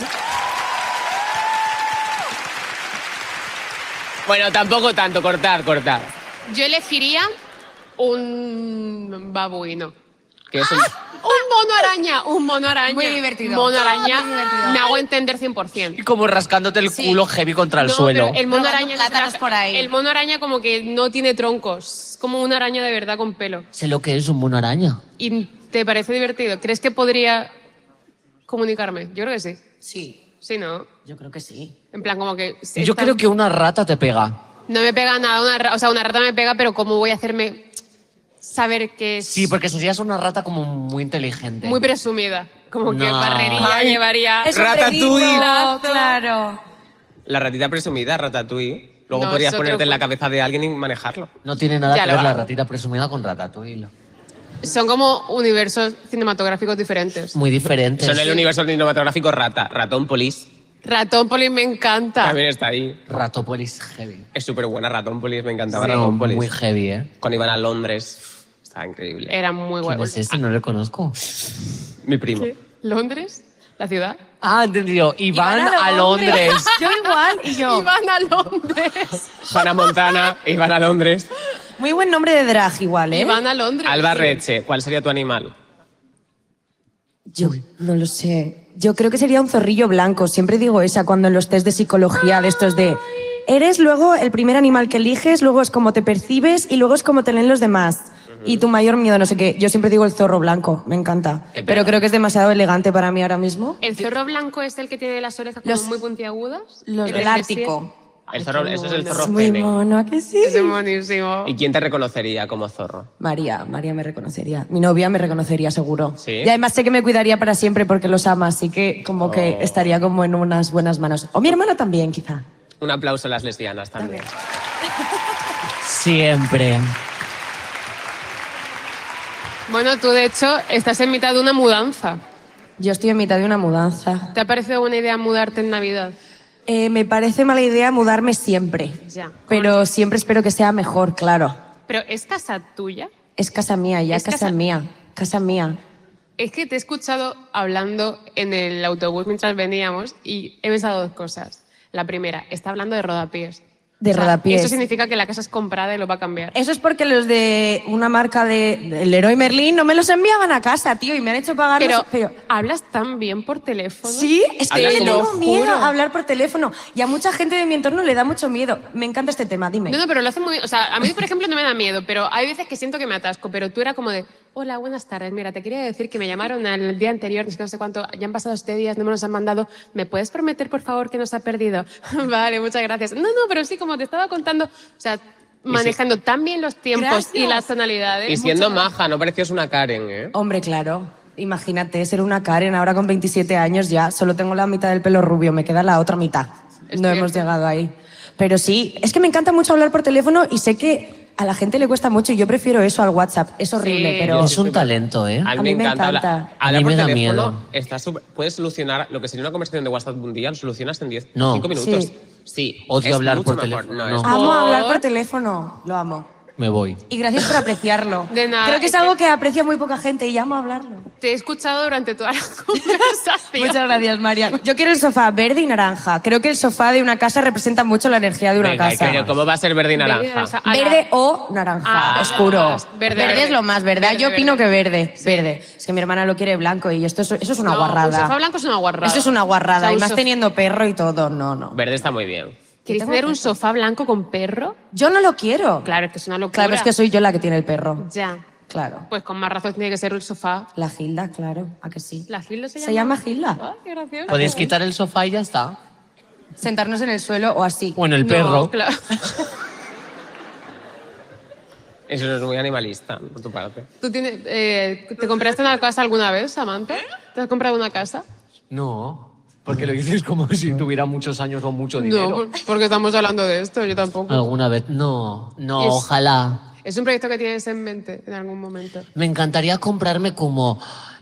Bueno, tampoco tanto, cortar, cortar. Yo elegiría un babuino. Que es un- Un mono araña, un mono araña. Muy divertido. Mono araña, Muy divertido. me hago entender cien por ciento. Y como rascándote el Sí. culo heavy contra el No, suelo. pero el mono Robando araña plátanos por ahí. El mono araña como que no tiene troncos, como una araña de verdad con pelo. Sé lo que es un mono araña. ¿Y te parece divertido? ¿Crees que podría comunicarme? Yo creo que sí. Sí, Sí, ¿no? yo creo que sí. En plan como que... Yo está- creo que una rata te pega. No me pega nada, una ra- o sea, una rata me pega, pero ¿cómo voy a hacerme saber que es Sí, porque serías una rata como muy inteligente. muy presumida? Como que No. barrería, Ay, llevaría... Es un Ratatouille. perrito, claro. La ratita presumida, Ratatouille. Luego No, podrías es otro ponerte en la cuento. cabeza de alguien y manejarlo. No tiene nada Ya que lo ver la hago. ratita presumida con Ratatouille. Son como universos cinematográficos diferentes. Muy diferentes. Son el universo cinematográfico rata. Ratón Polis Ratón Polis me encanta. también está ahí. Ratópolis heavy. Es súper buena Ratón Polis, me encantaba Sí. Ratón Polis. Muy heavy, ¿eh? Cuando iban a Londres, estaba increíble. Era muy ¿Quién guay. es ese? No lo conozco. Mi primo. ¿Londres? ¿La ciudad? Ah, entendido. Y van a Londres. Yo igual y yo. Iban a Londres. Hannah Montana, iban a Londres. Muy buen nombre de drag igual, ¿eh? Iban a Londres. Alba Reche, ¿cuál sería tu animal? Yo no lo sé. Yo creo que sería un zorrillo blanco. Siempre digo esa cuando en los test de psicología de estos de... Eres luego el primer animal que eliges, luego es como te percibes y luego es como te leen los demás. Y tu mayor miedo, no sé qué. Yo siempre digo el zorro blanco, me encanta. Eh, Pero pero- creo que es demasiado elegante para mí ahora mismo. ¿El zorro blanco es el que tiene las orejas como Los- muy puntiagudas? Los ¿El del F siete? Ártico. El zorro, eso es el zorro Es muy Fennec. mono, ¿a que sí? Es buenísimo. ¿Y quién te reconocería como zorro? María, María me reconocería. Mi novia me reconocería seguro. ¿Sí? Y además sé que me cuidaría para siempre porque los ama, así que como que Oh. estaría como en unas buenas manos. O mi hermana también, quizá. Un aplauso a las lesbianas también. Siempre. Bueno, tú de hecho estás en mitad de una mudanza. Yo estoy en mitad de una mudanza. ¿Te ha parecido buena idea mudarte en Navidad? Eh, me parece mala idea mudarme siempre. Ya. Pero siempre espero que sea mejor, claro. ¿Pero es casa tuya? Es casa mía, ya Es casa, casa- mía. Casa mía. Es que te he escuchado hablando en el autobús mientras veníamos y he pensado dos cosas. La primera, está hablando de rodapiés. De O sea, rodapiés. Eso significa que la casa es comprada y lo va a cambiar. Eso es porque los de una marca de el Leroy Merlin no me los enviaban a casa, tío, y me han hecho pagar Pero, pero hablas tan bien por teléfono. sí, es que Hablas le como- tengo Te lo miedo juro. a hablar por teléfono y a mucha gente de mi entorno le da mucho miedo. Me encanta este tema, dime. No, no, pero lo hace muy bien. O sea, a mí, por ejemplo, no me da miedo, pero hay veces que siento que me atasco. Pero tú era como de, hola, buenas tardes. Mira, te quería decir que me llamaron el día anterior, no sé, qué, no sé cuánto, ya han pasado siete días, no me los han mandado. ¿Me puedes prometer, por favor, que no se ha perdido? Vale, muchas gracias. No, no, pero sí, como te estaba contando, o sea, manejando tan bien los tiempos Gracias. y las tonalidades. Y siendo Muchas maja, no parecías una Karen, ¿eh? Hombre, claro. Imagínate ser una Karen ahora con veintisiete años ya, solo tengo la mitad del pelo rubio, me queda la otra mitad. Es no cierto. hemos llegado ahí. Pero sí, es que me encanta mucho hablar por teléfono y sé que a la gente le cuesta mucho y yo prefiero eso al WhatsApp. Es horrible, Sí. pero Es un talento, ¿eh? A mí, A mí me encanta. hablar- encanta. A hablar mí por me da teléfono miedo. está súper- puedes solucionar lo que sería una conversación de WhatsApp un día, lo solucionas en diez, No. cinco minutos. Sí. Sí. Odio es hablar mucho por mejor. teléfono, No, no. es- amo ¿Por? hablar por teléfono. Lo amo. Me voy. Y gracias por apreciarlo. De nada, Creo que es es algo que- que aprecia muy poca gente y amo hablarlo. Te he escuchado durante toda la conversación. Muchas gracias, María. Yo quiero el sofá verde y naranja. Creo que el sofá de una casa representa mucho la energía de una Venga, casa. pero ¿cómo va a ser verde y Verde y naranja? naranja. A la- Verde o naranja, Ah, oscuro. verde, Verde, verde. es lo más, ¿verdad? Verde, Yo opino verde. que verde, verde. Es que mi hermana lo quiere blanco y esto es, eso es una No, guarrada. Un sofá blanco es una guarrada. Eso es una guarrada, O sea, y un más sof- teniendo perro y todo, no, no. Verde está muy bien. ¿Quieres tener un sofá blanco con perro? Yo no lo quiero. Claro, es que es una locura. Claro, es que soy yo la que tiene el perro. Ya. Claro. Pues con más razón tiene que ser un sofá. La Gilda, claro, ¿a que sí? ¿La Gilda se llama? Se llama Gilda. Ah, qué gracioso. Podéis quitar el sofá y ya está. Sentarnos en el suelo o así. O en el No, perro. claro. Eso no es muy animalista, por tu parte. ¿Tú tienes, eh, ¿Te compraste una casa alguna vez, Samantha? ¿Te has comprado una casa? No. Porque lo dices como si tuviera muchos años o mucho No, dinero. por- porque estamos hablando de esto, yo tampoco. ¿Alguna vez? No, no, Es- ojalá. ¿Es un proyecto que tienes en mente en algún momento? Me encantaría comprarme como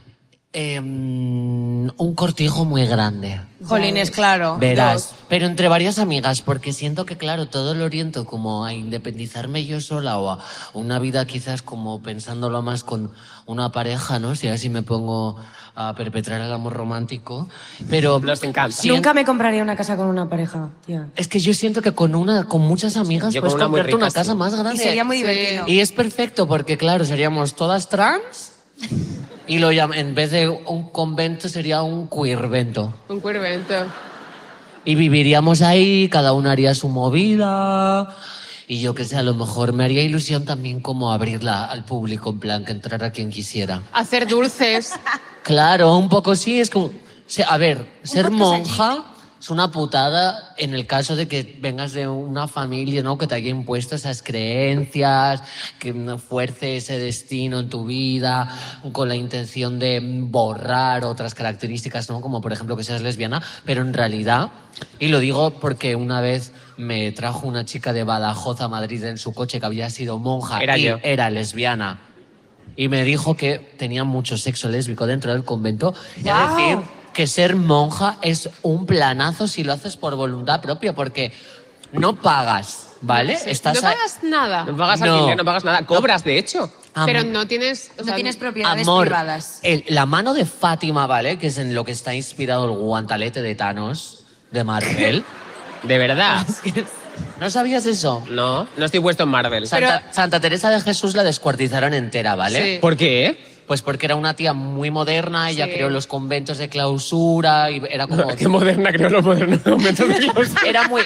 em, un cortijo muy grande. Jolines, claro. Verás, pero entre varias amigas, porque siento que, claro, todo lo oriento como a independizarme yo sola o a una vida quizás como pensándolo más con una pareja, ¿no? Si así me pongo a perpetrar el amor romántico. Pero Nos encanta. sien- Nunca me compraría una casa con una pareja, tía. Es que yo siento que con una, con muchas amigas Yo con puedes una muy comprarte rica, una casa sí. más Y grande. sería muy Sí. divertido. Y es perfecto porque, claro, seríamos todas trans y lo llam- en vez de un convento sería un queervento. Un cuervento. Y viviríamos ahí, cada uno haría su movida. Y yo qué sé, a lo mejor me haría ilusión también como abrirla al público, en plan, que entrara quien quisiera. Hacer dulces. Claro, un poco sí, es como... o sea, a ver, ser podcast monja es una putada en el caso de que vengas de una familia, ¿no? Que te haya impuesto esas creencias, que no fuerce ese destino en tu vida con la intención de borrar otras características, ¿no? Como por ejemplo que seas lesbiana, pero en realidad, y lo digo porque una vez me trajo una chica de Badajoz a Madrid en su coche que había sido monja Era y yo. era lesbiana. Y me dijo que tenía mucho sexo lésbico dentro del convento. Es ¡Guau! decir, que ser monja es un planazo si lo haces por voluntad propia, porque no pagas, ¿vale? Estás no a- pagas nada. No pagas No. alquiler, no pagas nada. Cobras, de hecho. Am- Pero no tienes... o No sea, tienes propiedades amor, privadas. el- la mano de Fátima, ¿vale? Que es en lo que está inspirado el guantalete de Thanos de Marvel. De verdad. ¿No sabías eso? No, no estoy puesto en Marvel. Santa, Santa Teresa de Jesús la descuartizaron entera, ¿vale? Sí. ¿Por qué? Pues porque era una tía muy moderna, ella Sí. creó los conventos de clausura y era como... Qué moderna creo los modernos momentos de clausura. Era muy,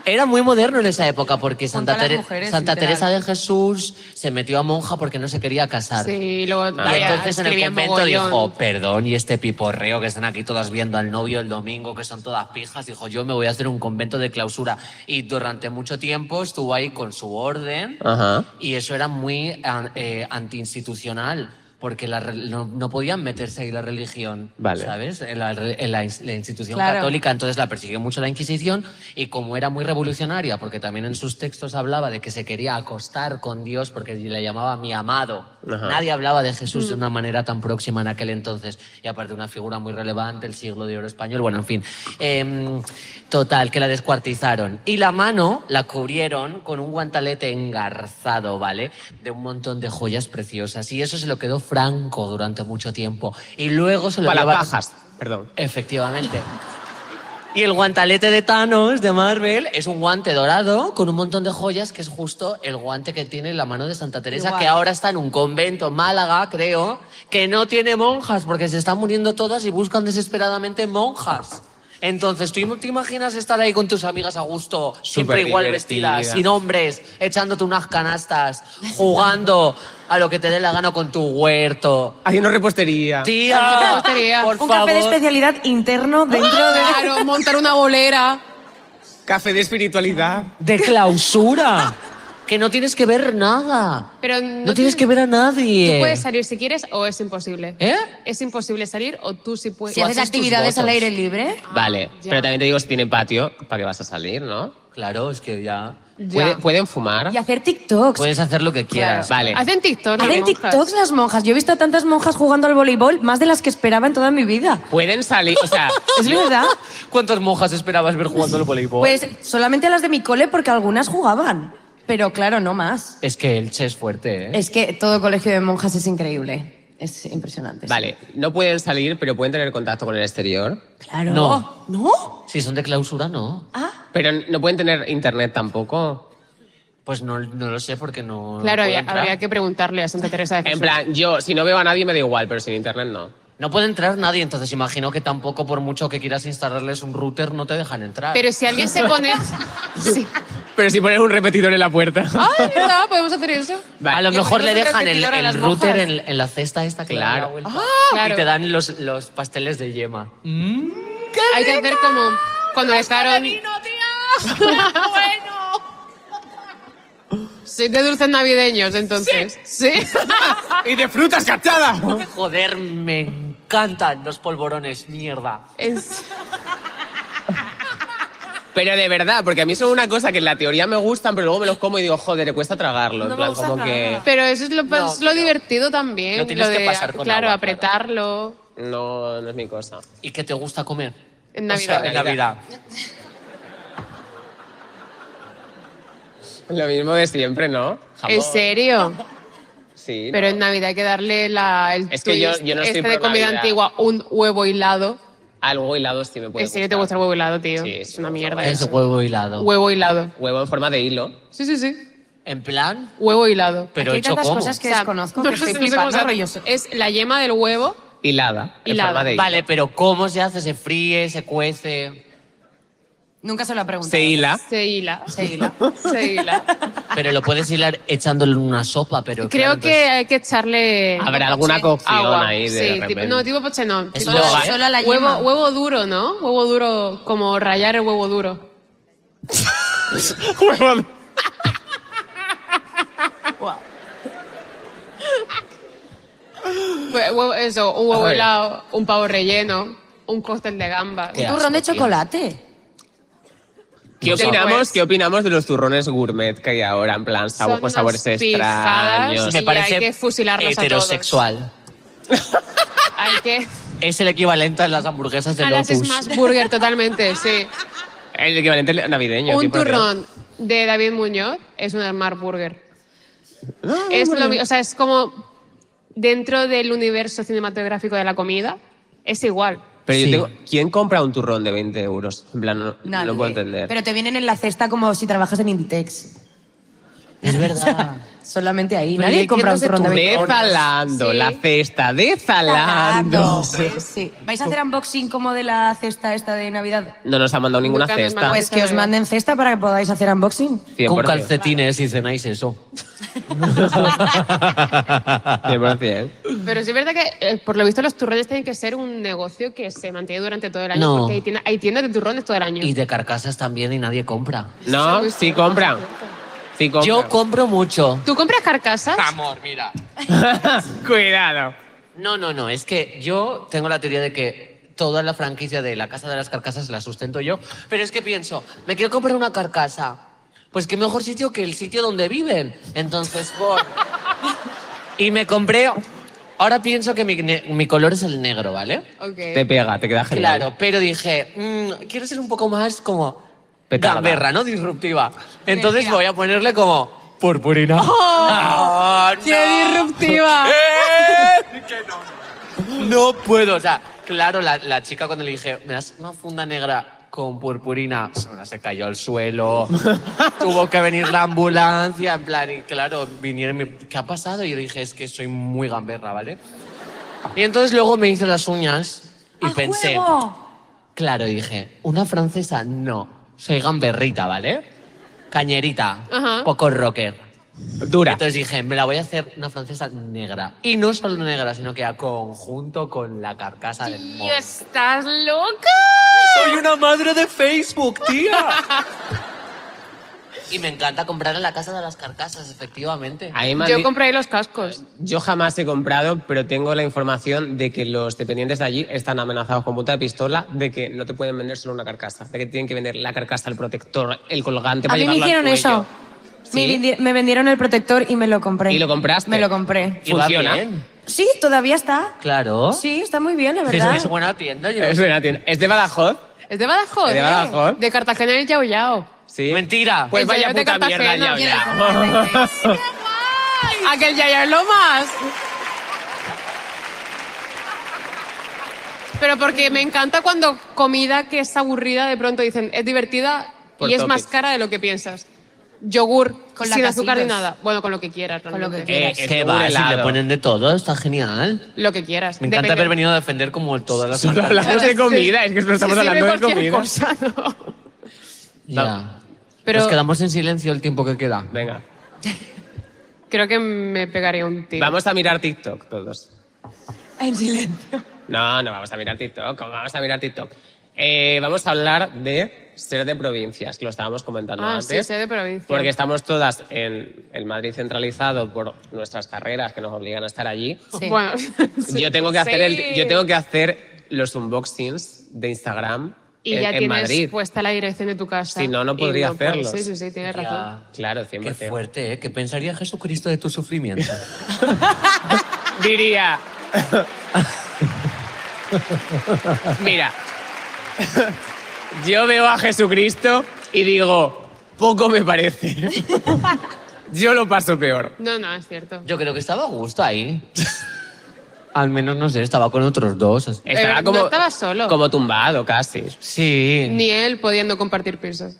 Era muy moderno en esa época porque Santa, Junto a las Tere- mujeres, Santa literal. Teresa de Jesús se metió a monja porque no se quería casar. Sí, y luego Y todavía entonces en el escribía convento mogollón. dijo, perdón, y este piporreo que están aquí todas viendo al novio el domingo, que son todas pijas, dijo, yo me voy a hacer un convento de clausura. Y durante mucho tiempo estuvo ahí con su orden Ajá. y eso era muy an- eh, antiinstitucional. Porque la re- no, no podían meterse ahí la religión, Vale. ¿sabes? En la, re- en la ins- la institución Claro. católica, entonces la persiguió mucho la Inquisición y como era muy revolucionaria, porque también en sus textos hablaba de que se quería acostar con Dios porque le llamaba mi amado. Ajá. Nadie hablaba de Jesús de una manera tan próxima en aquel entonces y aparte una figura muy relevante, el siglo de oro español, bueno, en fin. Em, total, que la descuartizaron. Y la mano la cubrieron con un guantalete engarzado, ¿vale? De un montón de joyas preciosas y eso se lo quedó Franco durante mucho tiempo. Y luego se lo Para lleva- pajas, perdón. Efectivamente. Y el guantalete de Thanos de Marvel es un guante dorado con un montón de joyas, que es justo el guante que tiene la mano de Santa Teresa, Igual. que ahora está en un convento en Málaga, creo, que no tiene monjas porque se están muriendo todas y buscan desesperadamente monjas. Entonces, ¿tú te imaginas estar ahí con tus amigas a gusto, siempre igual divertida. vestidas, sin hombres, echándote unas canastas, jugando a lo que te dé la gana con tu huerto? Haciendo repostería. Tía, repostería. por Un favor. café de especialidad interno dentro de... Claro, montar una bolera. Café de espiritualidad. De clausura. Que no tienes que ver nada. Pero No, no tienes tienes- que ver a nadie. Tú puedes salir si quieres o es imposible. ¿Eh? Es imposible salir o tú sí puedes. Si haces haces tus actividades al votos. aire libre, Vale, ya. pero también te digo, si tienen patio, ¿para qué vas a salir, no? Claro, es que ya... Ya. ¿Puede- ¿Pueden fumar? Y hacer TikToks. Puedes hacer lo que quieras. Vale. Hacen TikTok. las Hacen monjas. TikToks las monjas. Yo he visto a tantas monjas jugando al voleibol, más de las que esperaba en toda mi vida. Pueden salir, o sea, ¿Es verdad? ¿Cuántas monjas esperabas ver jugando al voleibol? Pues solamente las de mi cole porque algunas jugaban. Pero claro, no más. Es que el Che es fuerte, ¿eh? Es que todo colegio de monjas es increíble. Es impresionante. sí. vale, no pueden salir, pero pueden tener contacto con el exterior. Claro. No. ¿No? Si son de clausura, no. Ah, Pero no pueden tener internet tampoco. Pues no, no lo sé porque no... Claro, no puedo había, entrar. habría que preguntarle a Santa Teresa de Jesús. En plan, yo, si no veo a nadie me da igual, pero sin internet no. No puede entrar nadie, entonces imagino que tampoco por mucho que quieras instalarles un router no te dejan entrar. Pero si alguien se pone. Sí. Pero si ponen un repetidor en la puerta. Ah, es verdad, podemos hacer eso. A lo ¿Y mejor le ponemos un dejan el, repetidor a el las router monjas? en, en la cesta esta que le da la Claro. vuelta. claro. Y te dan los, los pasteles de yema. Hay que hacer como cuando dejaron. Sí, de dulces navideños, entonces. Sí. ¡Y de frutas, cachada! Joder, me encantan los polvorones, mierda. Es- Pero de verdad, porque a mí son una cosa que en la teoría me gustan, pero luego me los como y digo, joder, le cuesta tragarlo. En No me plan, gusta como que. nada. Pero eso es lo, No, es lo pero divertido también. lo tienes lo que de, pasar con claro, agua, apretarlo. No, no es mi cosa. ¿Y qué te gusta comer? En O sea, Navidad. en Navidad. Lo mismo de siempre, ¿no? Jamón. ¿En serio? Sí. Pero ¿no? en Navidad hay que darle la, el Es que yo- twist yo no estoy este de pro comida Navidad. antigua, un huevo hilado. Algo hilado sí me puede ¿En serio te gustar. gusta el huevo hilado, tío? Sí, es sí, una me gusta mierda Es eso. huevo hilado. Huevo hilado. Huevo en forma de hilo. Sí, sí, sí. En plan, Huevo hilado. pero Aquí hay hecho tantas cómo. cosas que O sea, desconozco no que sé estoy cómo se flipando, hace. rollo. Es la yema del huevo. Hilada. En Hilada. forma de hilo. Vale, pero ¿cómo se hace? ¿Se fríe? ¿Se cuece? Nunca se lo ha preguntado. Se hila. Se hila. Se hila. Se hila. Pero lo puedes hilar echándole en una sopa, pero Creo claro, que entonces- hay que echarle. Habrá alguna cocción agua. ahí de Sí, tipo- repente. no, tipo poche no. Es Tipo- yoga, ¿eh? solo a la huevo, yema. huevo duro, ¿no? Huevo duro, como rayar el huevo duro. Hue- huevo- Eso, un A huevo ver. helado, un pavo relleno, un cóctel de gambas. Qué Un turrón de asco, tío. chocolate. ¿Qué Después- opinamos, ¿Qué opinamos de los turrones gourmet que hay ahora? En plan, sabor, Son con sabores unas pijadas. extraños. Me Y parece hay que fusilarlos a heterosexual. Hay que. Es el equivalente a las hamburguesas de A las Lotus. Smash Burger, totalmente, sí. El equivalente navideño. Un cien por ciento. turrón de David Muñoz es un Smart Burger. es lo mi- o sea, es como dentro del universo cinematográfico de la comida, es igual. Pero yo Sí. tengo, ¿quién compra un turrón de veinte euros? En plan, no, no Nadie. lo puedo entender. Pero te vienen en la cesta como si trabajas en Inditex. Es verdad. Solamente ahí. Pero Nadie ¿y compra un quién turrón de de microondas. Zalando, Sí. la cesta de Zalando. Sí, sí. ¿Vais a hacer unboxing como de la cesta esta de Navidad? No nos ha mandado ninguna Nunca nos cesta. mandan. Pues que os manden cesta para que podáis hacer unboxing. cien Con por ciento. calcetines y cenáis eso. cien por ciento. Pero sí es verdad que, eh, por lo visto, los turrones tienen que ser un negocio que se mantiene durante todo el año. No. Porque hay tiendas, hay tiendas de turrones todo el año. Y de carcasas también y nadie compra. No, sí compran. Sí compran. Yo compro mucho. ¿Tú compras carcasas? Amor, mira. Cuidado. No, no, no. Es que yo tengo la teoría de que toda la franquicia de la Casa de las Carcasas la sustento yo. Pero es que pienso, me quiero comprar una carcasa. Pues qué mejor sitio que el sitio donde viven. Entonces voy. Y me compré. Ahora pienso que mi, ne- mi color es el negro, ¿vale? Ok. Te pega, te queda genial. Claro, pero dije, mm, quiero ser un poco más como Petarda. gamberra, ¿no? Disruptiva. Entonces voy a ponerle como purpurina. ¡Qué disruptiva! No puedo, o sea, claro, la, la chica cuando le dije, me das una funda negra con purpurina, se- se cayó al suelo, tuvo que venir la ambulancia, en plan, y claro, vinieron, y me- ¿qué ha pasado? Y yo dije, es que soy muy gamberra, ¿vale? Y entonces luego me hice las uñas y ¡A pensé, juego! claro, y dije, una francesa, no, soy gamberrita, ¿vale? Cañerita, Ajá. poco rocker. Dura. Entonces dije, me la voy a hacer una francesa negra. Y no solo negra, sino que a conjunto con la carcasa del ¡Y móvil. estás loca! ¡Soy una madre de Facebook, tía! Y me encanta comprar en la casa de las carcasas, efectivamente. Ahí me han Yo di- compré ahí los cascos. Yo jamás he comprado, pero tengo la información de que los dependientes de allí están amenazados con punta de pistola de que no te pueden vender solo una carcasa, de que tienen que vender la carcasa, el protector, el colgante A para mí me llevarlo al hicieron cuello. eso. ¿Sí? Me, vendi- me vendieron el protector y me lo compré. ¿Y lo compraste? Me lo compré. Y va ¿Funciona? bien. Sí, todavía está. Claro. Sí, está muy bien, la Es, verdad. es buena tienda. Yo... Es una tienda. ¿Es de Badajoz? ¿Es de Badajoz? ¿Es de Badajoz? De Cartagena y el Yao Yao. Sí. Mentira. Pues El vaya Yao de puta mierda, Cartagena. ya, ya. ¡Aquel Yao Yao es lo más! Pero porque me encanta cuando comida que es aburrida de pronto dicen es divertida Por y es más topics. cara de lo que piensas. Yogur Con sin azúcar ni lacasitos. nada. Bueno, con lo que quieras. Con lo que realmente. quieras. Eh, ¿Qué es va? un Si helado. le ponen de todo, está genial. Lo que quieras. Me encanta Depende. haber venido a defender como todas las... Solo hablamos de comida, es que no estamos Sí, sí, hablando de cualquier comida. cosa, ¿no? Ya. Pero- Nos quedamos en silencio el tiempo que queda. Venga. Creo que me pegaría un tiro. Vamos a mirar TikTok todos. En silencio. No, no vamos a mirar TikTok. ¿Cómo vamos a mirar TikTok? Eh, vamos a hablar de ser de provincias, que lo estábamos comentando Ah, antes. sí, sé de provincia. Porque estamos todas en el Madrid centralizado por nuestras carreras que nos obligan a estar allí. Sí. Bueno, Yo tengo que hacer sí. el, yo tengo que hacer los unboxings de Instagram Y en, ya en tienes Madrid. puesta la dirección de tu casa. Si no, no Y podría puedes. hacerlo. Sí, sí, sí, tienes razón. Ya. Claro, cien Qué por ciento. fuerte, ¿eh? ¿Qué pensaría Jesucristo de tu sufrimiento? Diría. Mira, yo veo a Jesucristo y digo, poco me parece. Yo lo paso peor. No, no, es cierto. Yo creo que estaba a gusto ahí. Al menos, no sé, estaba con otros dos. Estaba no como, estaba solo. como tumbado casi. Sí. Ni él pudiendo compartir pisos.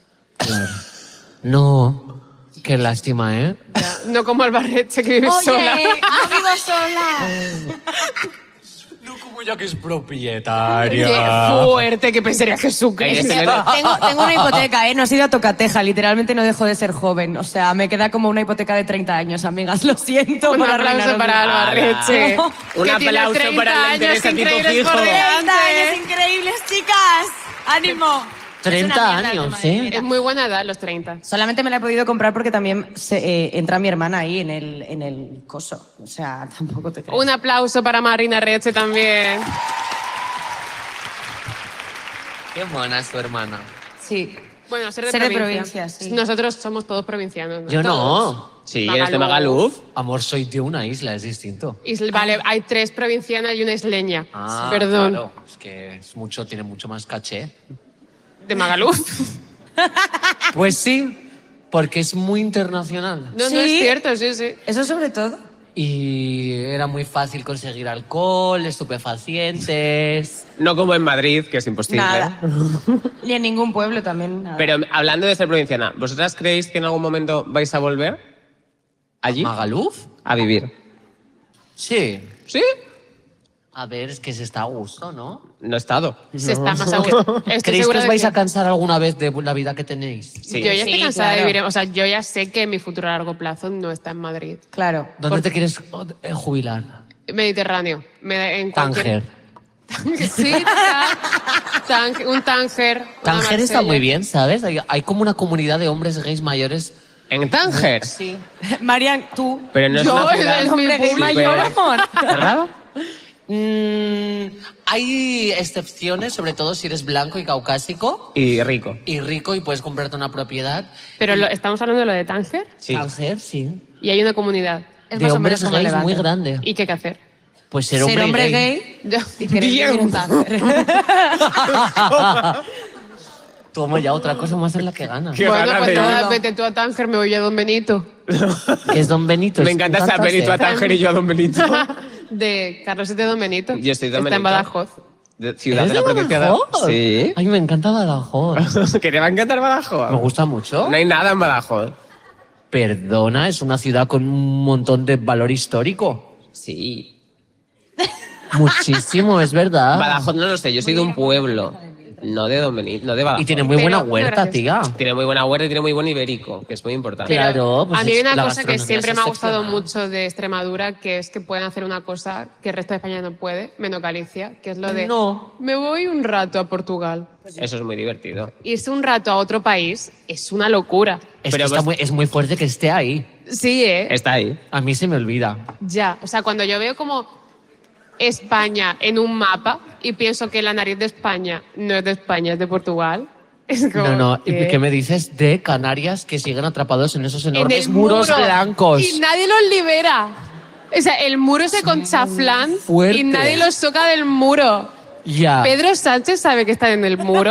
No. Qué lástima, ¿eh? Ya, no como Albarreche que vive Oye, sola. no vivo sola. No como ya que es Qué propietaria. fuerte que pensaría Jesucristo. Ahí está. tengo, tengo una hipoteca, ¿eh? No he sido a tocateja, literalmente no dejo de ser joven. O sea, me queda como una hipoteca de treinta años, amigas. Lo siento. Un por aplauso arruinaros para la- Albarreche. Ala. Un que tiene aplauso treinta para la años Teresa Pico increíbles Fijo. por delante. treinta años increíbles, chicas. ¡Ánimo! treinta Es una mierda, años, madre ¿eh? mía. Es muy buena edad, los treinta. Solamente me la he podido comprar porque también se, eh, entra mi hermana ahí en el, en el coso. O sea, tampoco te creas. Un aplauso para Marina Reche también. Qué buena es tu hermana. Sí. Bueno, ser de Ser de provincia. provincia, sí. Nosotros somos todos provincianos. ¿no? Yo Todos. no. Sí, eres de Magaluf. Amor, soy de una isla, es distinto. Isl- Vale, hay tres provincianas y una isleña. Ah, Perdón. claro. Es que es mucho, tiene mucho más caché. ¿De Magaluf? Pues sí, porque es muy internacional. No, no ¿Sí? es cierto, sí, sí. Eso sobre todo. Y era muy fácil conseguir alcohol, estupefacientes. No como en Madrid, que es imposible. Nada. Ni en ningún pueblo también. Nada. Pero hablando de ser provinciana, ¿vosotras creéis que en algún momento vais a volver? ¿Allí? ¿Magaluf? A vivir. Sí. ¿Sí? A ver, es que se está a gusto, ¿no? No he estado. Se está más a gusto. Estoy ¿Creéis que segura os de vais que- a cansar alguna vez de la vida que tenéis? Sí. Yo ya estoy Sí, cansada claro. de vivir. O sea, yo ya sé que mi futuro a largo plazo no está en Madrid. Claro. ¿Dónde te quieres eh, jubilar? Mediterráneo. Me- en cualquier- Tánger. Sí, ta- Tánger, un Tánger. una Tánger está Marsella. muy bien, ¿sabes? Hay, hay como una comunidad de hombres gays mayores. ¿En Tánger? Sí. Marian, tú. Pero no es Yo, una es ciudad mi Hombre gay público. mayor, amor. cerrada. Mm, hay excepciones, sobre todo si eres blanco y caucásico Y rico. y rico y puedes comprarte una propiedad. Pero lo- estamos hablando de lo de Tánger Sí. Tánger, sí. y hay una comunidad. Es de más o hombres menos como gays muy Levante. grande. ¿Y qué hay que hacer? Pues ser Ser hombre, hombre gay. gay, Yo- y querer Bien. vivir en Tánger. Toma ya otra cosa más en la que ganas. Qué Bueno, ganas pues de nada, irlo. vete tú a Tánger, me voy a Don Benito. Que es Don Benito. Me es- encanta me estar Benito a ser. Tánger y yo a Don Benito. De Carlos de Don Benito. Yo estoy Don Está en Benito. Badajoz. De ciudad ¿Eres de la provincia de Badajoz? Sí. Ay, me encanta Badajoz. ¿Que te va a encantar Badajoz? Me gusta mucho. No hay nada en Badajoz. Perdona, es una ciudad con un montón de valor histórico. Sí. Muchísimo, es verdad. Badajoz no lo sé, yo soy de un pueblo. No de Don Benito, no de Badajoz. Y tiene muy Pero, buena huerta, gracias. tía. Tiene muy buena huerta y tiene muy buen ibérico, que es muy importante. Pero Claro, pues a mí hay es- una la cosa que gastronomía siempre es me ha gustado excepcional. mucho de Extremadura, que es que pueden hacer una cosa que el resto de España no puede, menos Galicia, que es lo de No. me voy un rato a Portugal. Eso es muy divertido. Irse un rato a otro país es una locura. Es, Pero que está vos- muy, es muy fuerte que esté ahí. Sí, ¿eh? Está ahí. A mí se me olvida. Ya. O sea, cuando yo veo como España en un mapa y pienso que la nariz de España no es de España, es de Portugal, es como No, no. ¿Y ¿qué? ¿Qué me dices de Canarias que siguen atrapados en esos En enormes el muros muro. blancos? Y nadie los libera. O sea, el muro ese con chaflán fuerte. y nadie los saca del muro. Ya. Pedro Sánchez sabe que está en el muro.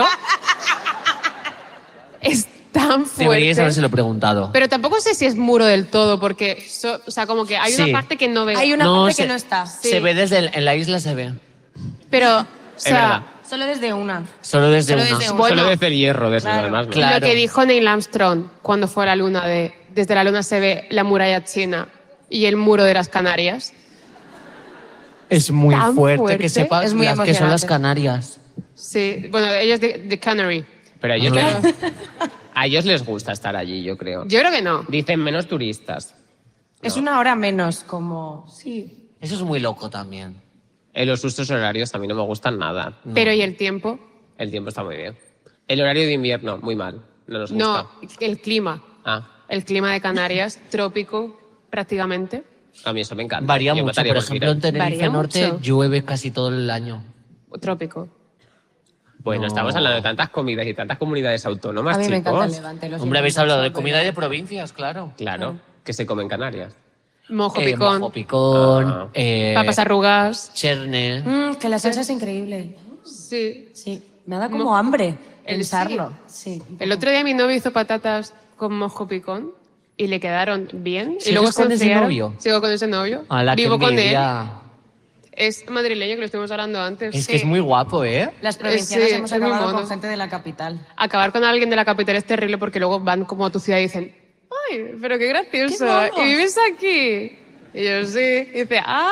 Es tan fuerte. Deberíais habérselo preguntado. Pero tampoco sé si es muro del todo, porque, so- o sea, como que hay Sí. una parte que no veo. Hay una No, parte se- que no está. Sí. Se ve desde el- en la isla, se ve. Pero, o sea, verdad. Solo desde una. Solo desde Solo una. desde una. Bueno, Solo desde el hierro, desde claro. lo demás. ¿no? Claro. lo que dijo Neil Armstrong cuando fue a la luna, de desde la luna se ve la muralla china y el muro de las Canarias. Es muy Tan fuerte, fuerte. que sepas Es muy las que son las emocionante. Canarias. Sí, bueno, ellos de, de Canary. Pero a ellos, Ah. les, a ellos les gusta estar allí, yo creo. Yo creo que no. Dicen menos turistas. Es una hora menos, como. Sí. Eso es muy loco también. Eh, los usos horarios a mí no me gustan nada. Pero ¿y el tiempo? El tiempo está muy bien. El horario de invierno, muy mal. No nos gusta. No, el clima. Ah, El clima de Canarias, trópico prácticamente. a mí eso me encanta. Varía Yo mucho. mataría Por por ejemplo, en ir. Tenerife Varía Norte mucho. llueve casi todo el año. Trópico. Bueno, No. estamos hablando de tantas comidas y tantas comunidades autónomas, A mí me encanta el chicos. Levante. lo Hombre, siento habéis hablado mucho, de comida y pero- de provincias, claro. Claro, que se come en Canarias. Mojo Eh, picón, mojo picón, Ah. eh, papas arrugadas. cherne. Mm, que la salsa es increíble. Sí. Sí. Me da como Mo- hambre ¿El pensarlo. Sí. El otro día mi novio hizo patatas con mojo picón y le quedaron bien. ¿Sigues y luego se con ese enfriaron. novio? Sigo con ese novio. A la que Vivo con él. envidia. Es madrileño, que lo estuvimos hablando antes. Es Sí. que es muy guapo, ¿eh? Las provincianas Sí, hemos es muy acabado mono. con gente de la capital. Acabar con alguien de la capital es terrible porque luego van como a tu ciudad y dicen, ¡ay, pero qué gracioso! ¡Qué mono! ¿Y vives aquí? Y yo, sí. Y dice, ¡ah!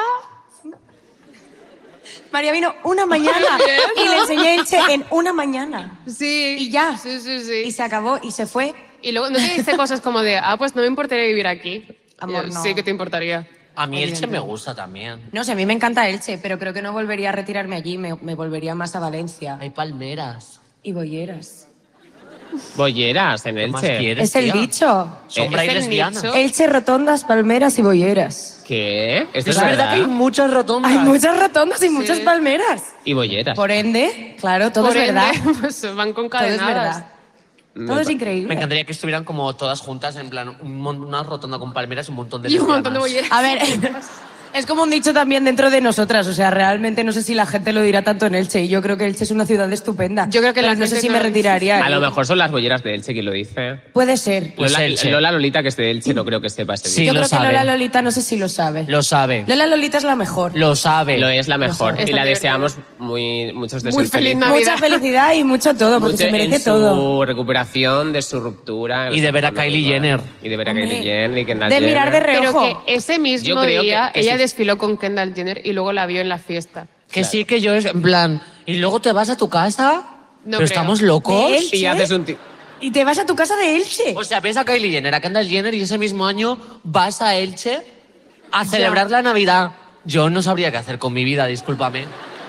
María vino una mañana y le enseñé Elche en una mañana. Sí. Y ya. Sí, sí, sí. Y se acabó y se fue. Y luego no te dice cosas como de, ah, pues no me importaría vivir aquí. Amor, Y yo, no. Sí que te importaría. A mí Elche me Evidente. gusta también. No sé, a mí me encanta Elche, pero creo que no volvería a retirarme allí, me, me volvería más a Valencia. Hay palmeras. Y Bolleras. Bolleras en ¿Qué más Elche. quieres, Es el tía? dicho. Sombra Es y el lesbiana. nicho. Elche, rotondas, palmeras y bolleras. ¿Qué? ¿Esto Es es verdad que hay verdad? muchas rotondas. Hay muchas rotondas y muchas palmeras. Y bolleras. Por ende, claro, todo Por es verdad. ende, pues van Todo es concadenadas. verdad. Todo es increíble. Me encantaría que estuvieran como todas juntas, en plan, un mon- una rotonda con palmeras y un montón de Y un montón de lesbianas. bolleras. A ver, Es como un dicho también dentro de nosotras, o sea, realmente no sé si la gente lo dirá tanto en Elche, y yo creo que Elche es una ciudad estupenda. Yo creo que Pero la no sé gente si no- me retiraría. A lo mejor son las bolleras de Elche quien lo dice. Puede ser. Pues Lola, Elche. Lola Lolita, que es de Elche, no creo que sepa ese Sí, dicho. yo lo creo que sabe. Lola Lolita no sé si lo sabe. Lo sabe. Lola Lolita es la mejor. Lo sabe. Lo es la mejor. sabe. Y la Está deseamos muy, muchos deseos Muy feliz felices. Navidad. Mucha felicidad y mucho todo, porque Mucho se merece en todo. su recuperación de su ruptura. Y de ver a Kylie Jenner. Y de ver a Hombre. Kylie Jenner y Kendall De mirar de Jenner. reojo. Pero que ese Yo mismo creo que- día que ella sí. desfiló con Kendall Jenner y luego la vio en la fiesta. Que sí, que yo es en plan. ¿Y luego te vas a tu casa? No ¿Pero creo. estamos locos? ¿De él? Y haces un... ti- Y te vas a tu casa de Elche. O sea, ves a Kylie Jenner, a Kendall Jenner y ese mismo año vas a Elche a celebrar la Navidad. Yo no sabría qué hacer con mi vida, discúlpame.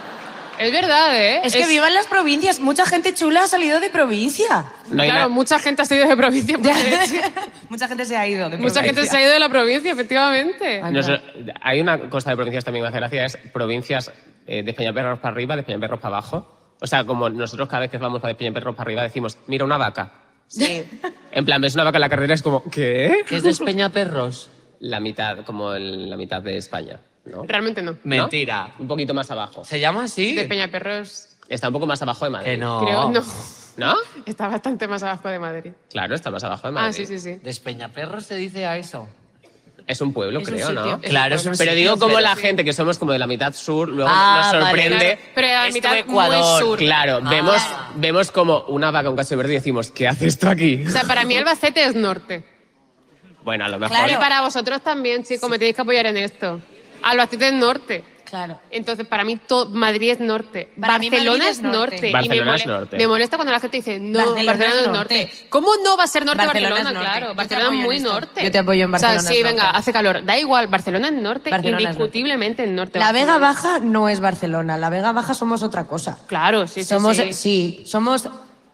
Es verdad, ¿eh? Es que vivan las provincias. Mucha gente chula ha salido de provincia. No hay Claro, na- mucha gente ha salido de provincia. por Elche. Mucha gente se ha ido de Mucha gente provincia. se ha ido de la provincia, efectivamente. Ay, Nos- hay una cosa de provincias también que me hace gracia, es provincias eh, de Peñaperros para arriba, de Peñaperros para abajo. O sea, como nosotros cada vez que vamos a de Peñaperros para arriba decimos, mira una vaca. Sí. En plan, ves una vaca en la carretera, es como, ¿qué? ¿Qué es de Espeñaperros? La mitad, como el- la mitad de España, ¿no? Realmente no. ¿No? Mentira. Un poquito más abajo. ¿Se llama así? De Peñaperros, Está un poco más abajo de Madrid. Que no. creo, no. ¿No? Está bastante más abajo de Madrid. Claro, está más abajo de Madrid. Ah, sí, sí, sí. ¿De Espeñaperros se dice a eso? Es un pueblo, Es un creo, sitio. ¿no? Es Claro, un es un Pero sitio, digo como pero la sí. gente que somos como de la mitad sur, luego Ah, nos vale, sorprende. Claro, pero a la Es mitad tu Ecuador, muy sur. Claro, Ah. vemos, vemos como una vaca, un cacho verde y decimos, ¿qué hace esto aquí? O sea, para mí Albacete es norte. Bueno, a lo mejor. Claro. Y para vosotros también, chicos, me tenéis que apoyar en esto. Albacete es norte. Claro. Entonces, para mí todo, Madrid es norte. Para mí Barcelona Madrid es es norte. norte. Y Barcelona me, es mole- norte. me molesta cuando la gente dice, no, Barcelona Barcelona, es es norte. norte. ¿Cómo no va a ser norte Barcelona Barcelona? es norte. Claro, Yo te Barcelona apoyo es muy en esto. norte. Yo te apoyo en Barcelona O sea, sí, es venga, norte. hace calor. Da igual, Barcelona es norte, Barcelona es norte. indiscutiblemente es norte. La Vega Barcelona. Baja no es Barcelona. La Vega Baja somos otra cosa. Claro, sí, sí, somos, sí. sí, somos.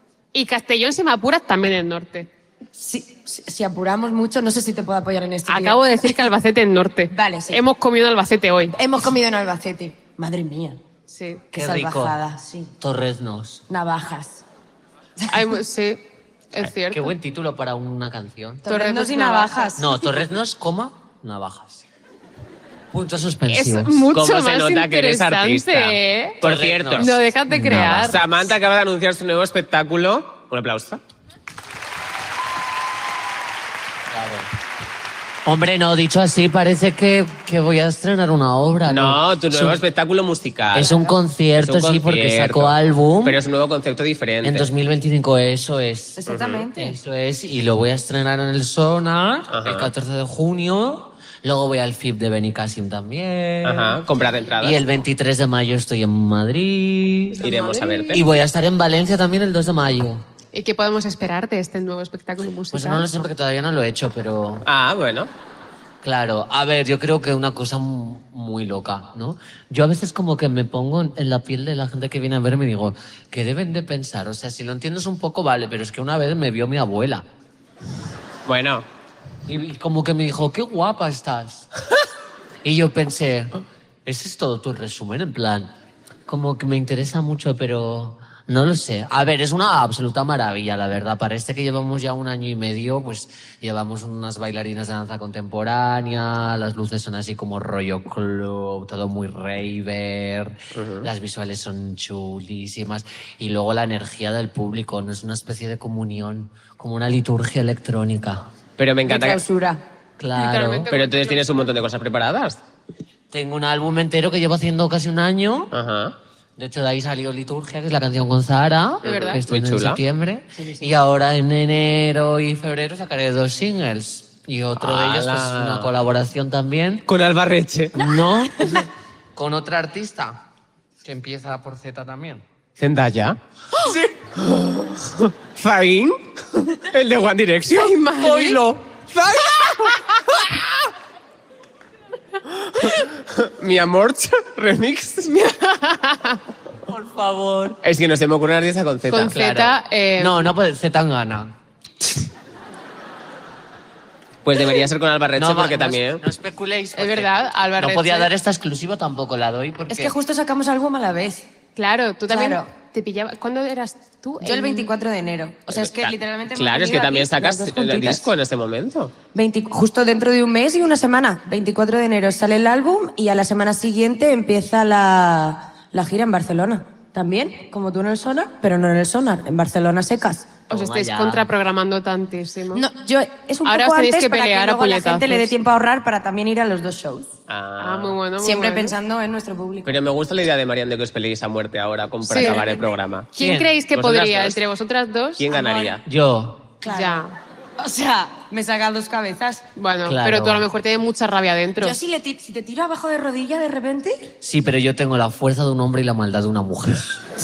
Y Castellón, si me apuras, también es norte. Si, si- si apuramos mucho, no sé si te puedo apoyar en esto. tío. Acabo de decir que Albacete es norte. Vale, sí. Hemos comido en Albacete hoy. Hemos comido en Albacete. Madre mía. Sí. Qué, Qué rico. salvajada, sí. Torreznos. Navajas. Hay mu- sí, es cierto. Qué buen título para una canción. Torreznos y navajas. No, Torreznos, coma, navajas. Puntos Es suspensivos. mucho ¿Cómo más se nota que eres interesante, artista? ¿eh? Por Torreznos. cierto, No dejas de crear. Samantha acaba de anunciar su nuevo espectáculo. Un aplauso. Hombre, no, dicho así, parece que, que voy a estrenar una obra. No, tu Es nuevo un- espectáculo musical. Es un concierto, Es un sí, porque concierto. sacó álbum. Pero es un nuevo concepto diferente. En dos mil veinticinco, eso es. Exactamente. Eso es, y lo voy a estrenar en el Sonar Ajá. el catorce de junio. Luego voy al F I B de Benicassim también. Ajá, comprad entradas. Y el veintitrés de mayo estoy en Madrid. Iremos a verte. Y voy a estar en Valencia también el dos de mayo. ¿Y qué podemos esperar de este nuevo espectáculo musical? Pues no lo sé porque todavía no lo he hecho, pero Ah, bueno. claro. A ver, yo creo que una cosa mu- muy loca, ¿no? Yo a veces como que me pongo en- en la piel de la gente que viene a verme y digo, ¿qué deben de pensar? O sea, si lo entiendes un poco, vale, pero es que una vez me vio mi abuela. Bueno, Y y como que me dijo, qué guapa estás. Y yo pensé, ese es todo tu resumen, en plan, como que me interesa mucho, pero no lo sé. A ver, es una absoluta maravilla, la verdad. Parece que llevamos ya un año y medio, pues llevamos unas bailarinas de danza contemporánea, las luces son así como rollo club, todo muy raver, las visuales son chulísimas. Y luego la energía del público, no es una especie de comunión, como una liturgia electrónica. pero me De encanta que... clausura. Claro. Literalmente. Pero entonces tienes un montón de cosas preparadas. Tengo un álbum entero que llevo haciendo casi un año. Ajá. De hecho, de ahí salió Liturgia, que es la canción con Zahara, ¿De verdad? que estuvo Muy en chula. septiembre. Y ahora en enero y febrero sacaré dos singles. Y otro de ellos, pues, ¡Hala! una colaboración también. Con Albarreche. No, con otra artista, que empieza por Z también. ¿Zendaya? Sí. ¿Zayn? ¿El de One Direction? Ay, madre. ¡Oílo! ¡Zayn! Mi amor, remix. Por favor. Es que no se me ocurre una artista con Z. Con Z, eh, No, no puede, Z gana. Pues debería ser con Albarreche No, porque no, también... No especuléis. es porque verdad, Albarreche. No podía dar esta exclusiva, tampoco la doy porque... Es que justo sacamos álbum a la vez. Claro, tú también. Claro. te pillaba... ¿Cuándo eras tú? Yo el veinticuatro de enero. O sea, es que Cla- literalmente... hemos Claro, es que venido también aquí las sacas dos el juntitas. disco en ese momento. veinte justo dentro de un mes y una semana. veinticuatro de enero sale el álbum y a la semana siguiente empieza la, la gira en Barcelona. También, como tú en el Sonar, pero no en el Sonar, en Barcelona secas. Os Toma estáis ya. contraprogramando tantísimo. No, yo, es un Ahora poco os tenéis antes que para pelear que a luego la gente puñetazos. le dé tiempo a ahorrar para también ir a los dos shows. Ah, muy bueno, muy Siempre bueno. pensando en nuestro público. Pero me gusta la idea de Marian de que os peleéis a muerte ahora con, para Sí. acabar el programa. ¿Quién, ¿Quién? creéis que ¿Vosotras podría dos? entre vosotras dos? ¿Quién ganaría? Yo. Claro. Ya. O sea, me saca dos cabezas. Bueno, Claro. pero tú a lo mejor tienes mucha rabia dentro. Yo si, le ti- si te tiro abajo de rodilla de repente... Sí, pero yo tengo la fuerza de un hombre y la maldad de una mujer.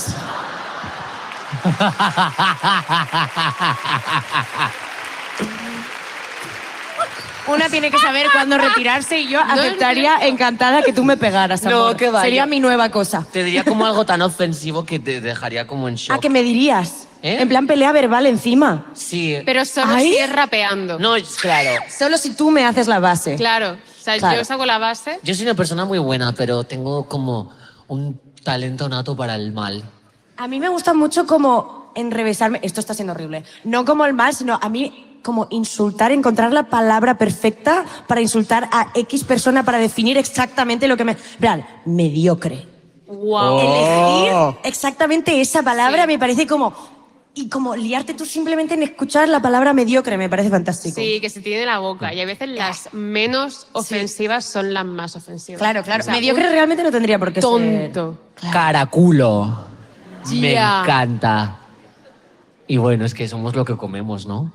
Una tiene que saber cuándo retirarse y yo aceptaría encantada que tú me pegaras, No, amor. que vaya. Sería mi nueva cosa. Te diría como algo tan ofensivo que te dejaría como en shock. ¿A qué me dirías? ¿Eh? En plan pelea verbal encima. Sí. Pero solo ¿Ay? si es rapeando. No, es claro. Solo si tú me haces la base. Claro. O sea, Claro. yo os hago la base. Yo soy una persona muy buena, pero tengo como un talento nato para el mal. A mí me gusta mucho como enrevesarme. Esto está siendo horrible. No como el mal, sino a mí como insultar, encontrar la palabra perfecta para insultar a X persona para definir exactamente lo que me... En plan, mediocre. Wow. Elegir exactamente esa palabra Sí. me parece como... Y como liarte tú simplemente en escuchar la palabra mediocre me parece fantástico. Sí, que se tiene la boca. Y a veces las menos ofensivas son las más ofensivas. Claro, claro. O sea, mediocre un realmente no tendría por qué ser... tonto. Caraculo. Me Ya. encanta. Y bueno, es que somos lo que comemos, ¿no?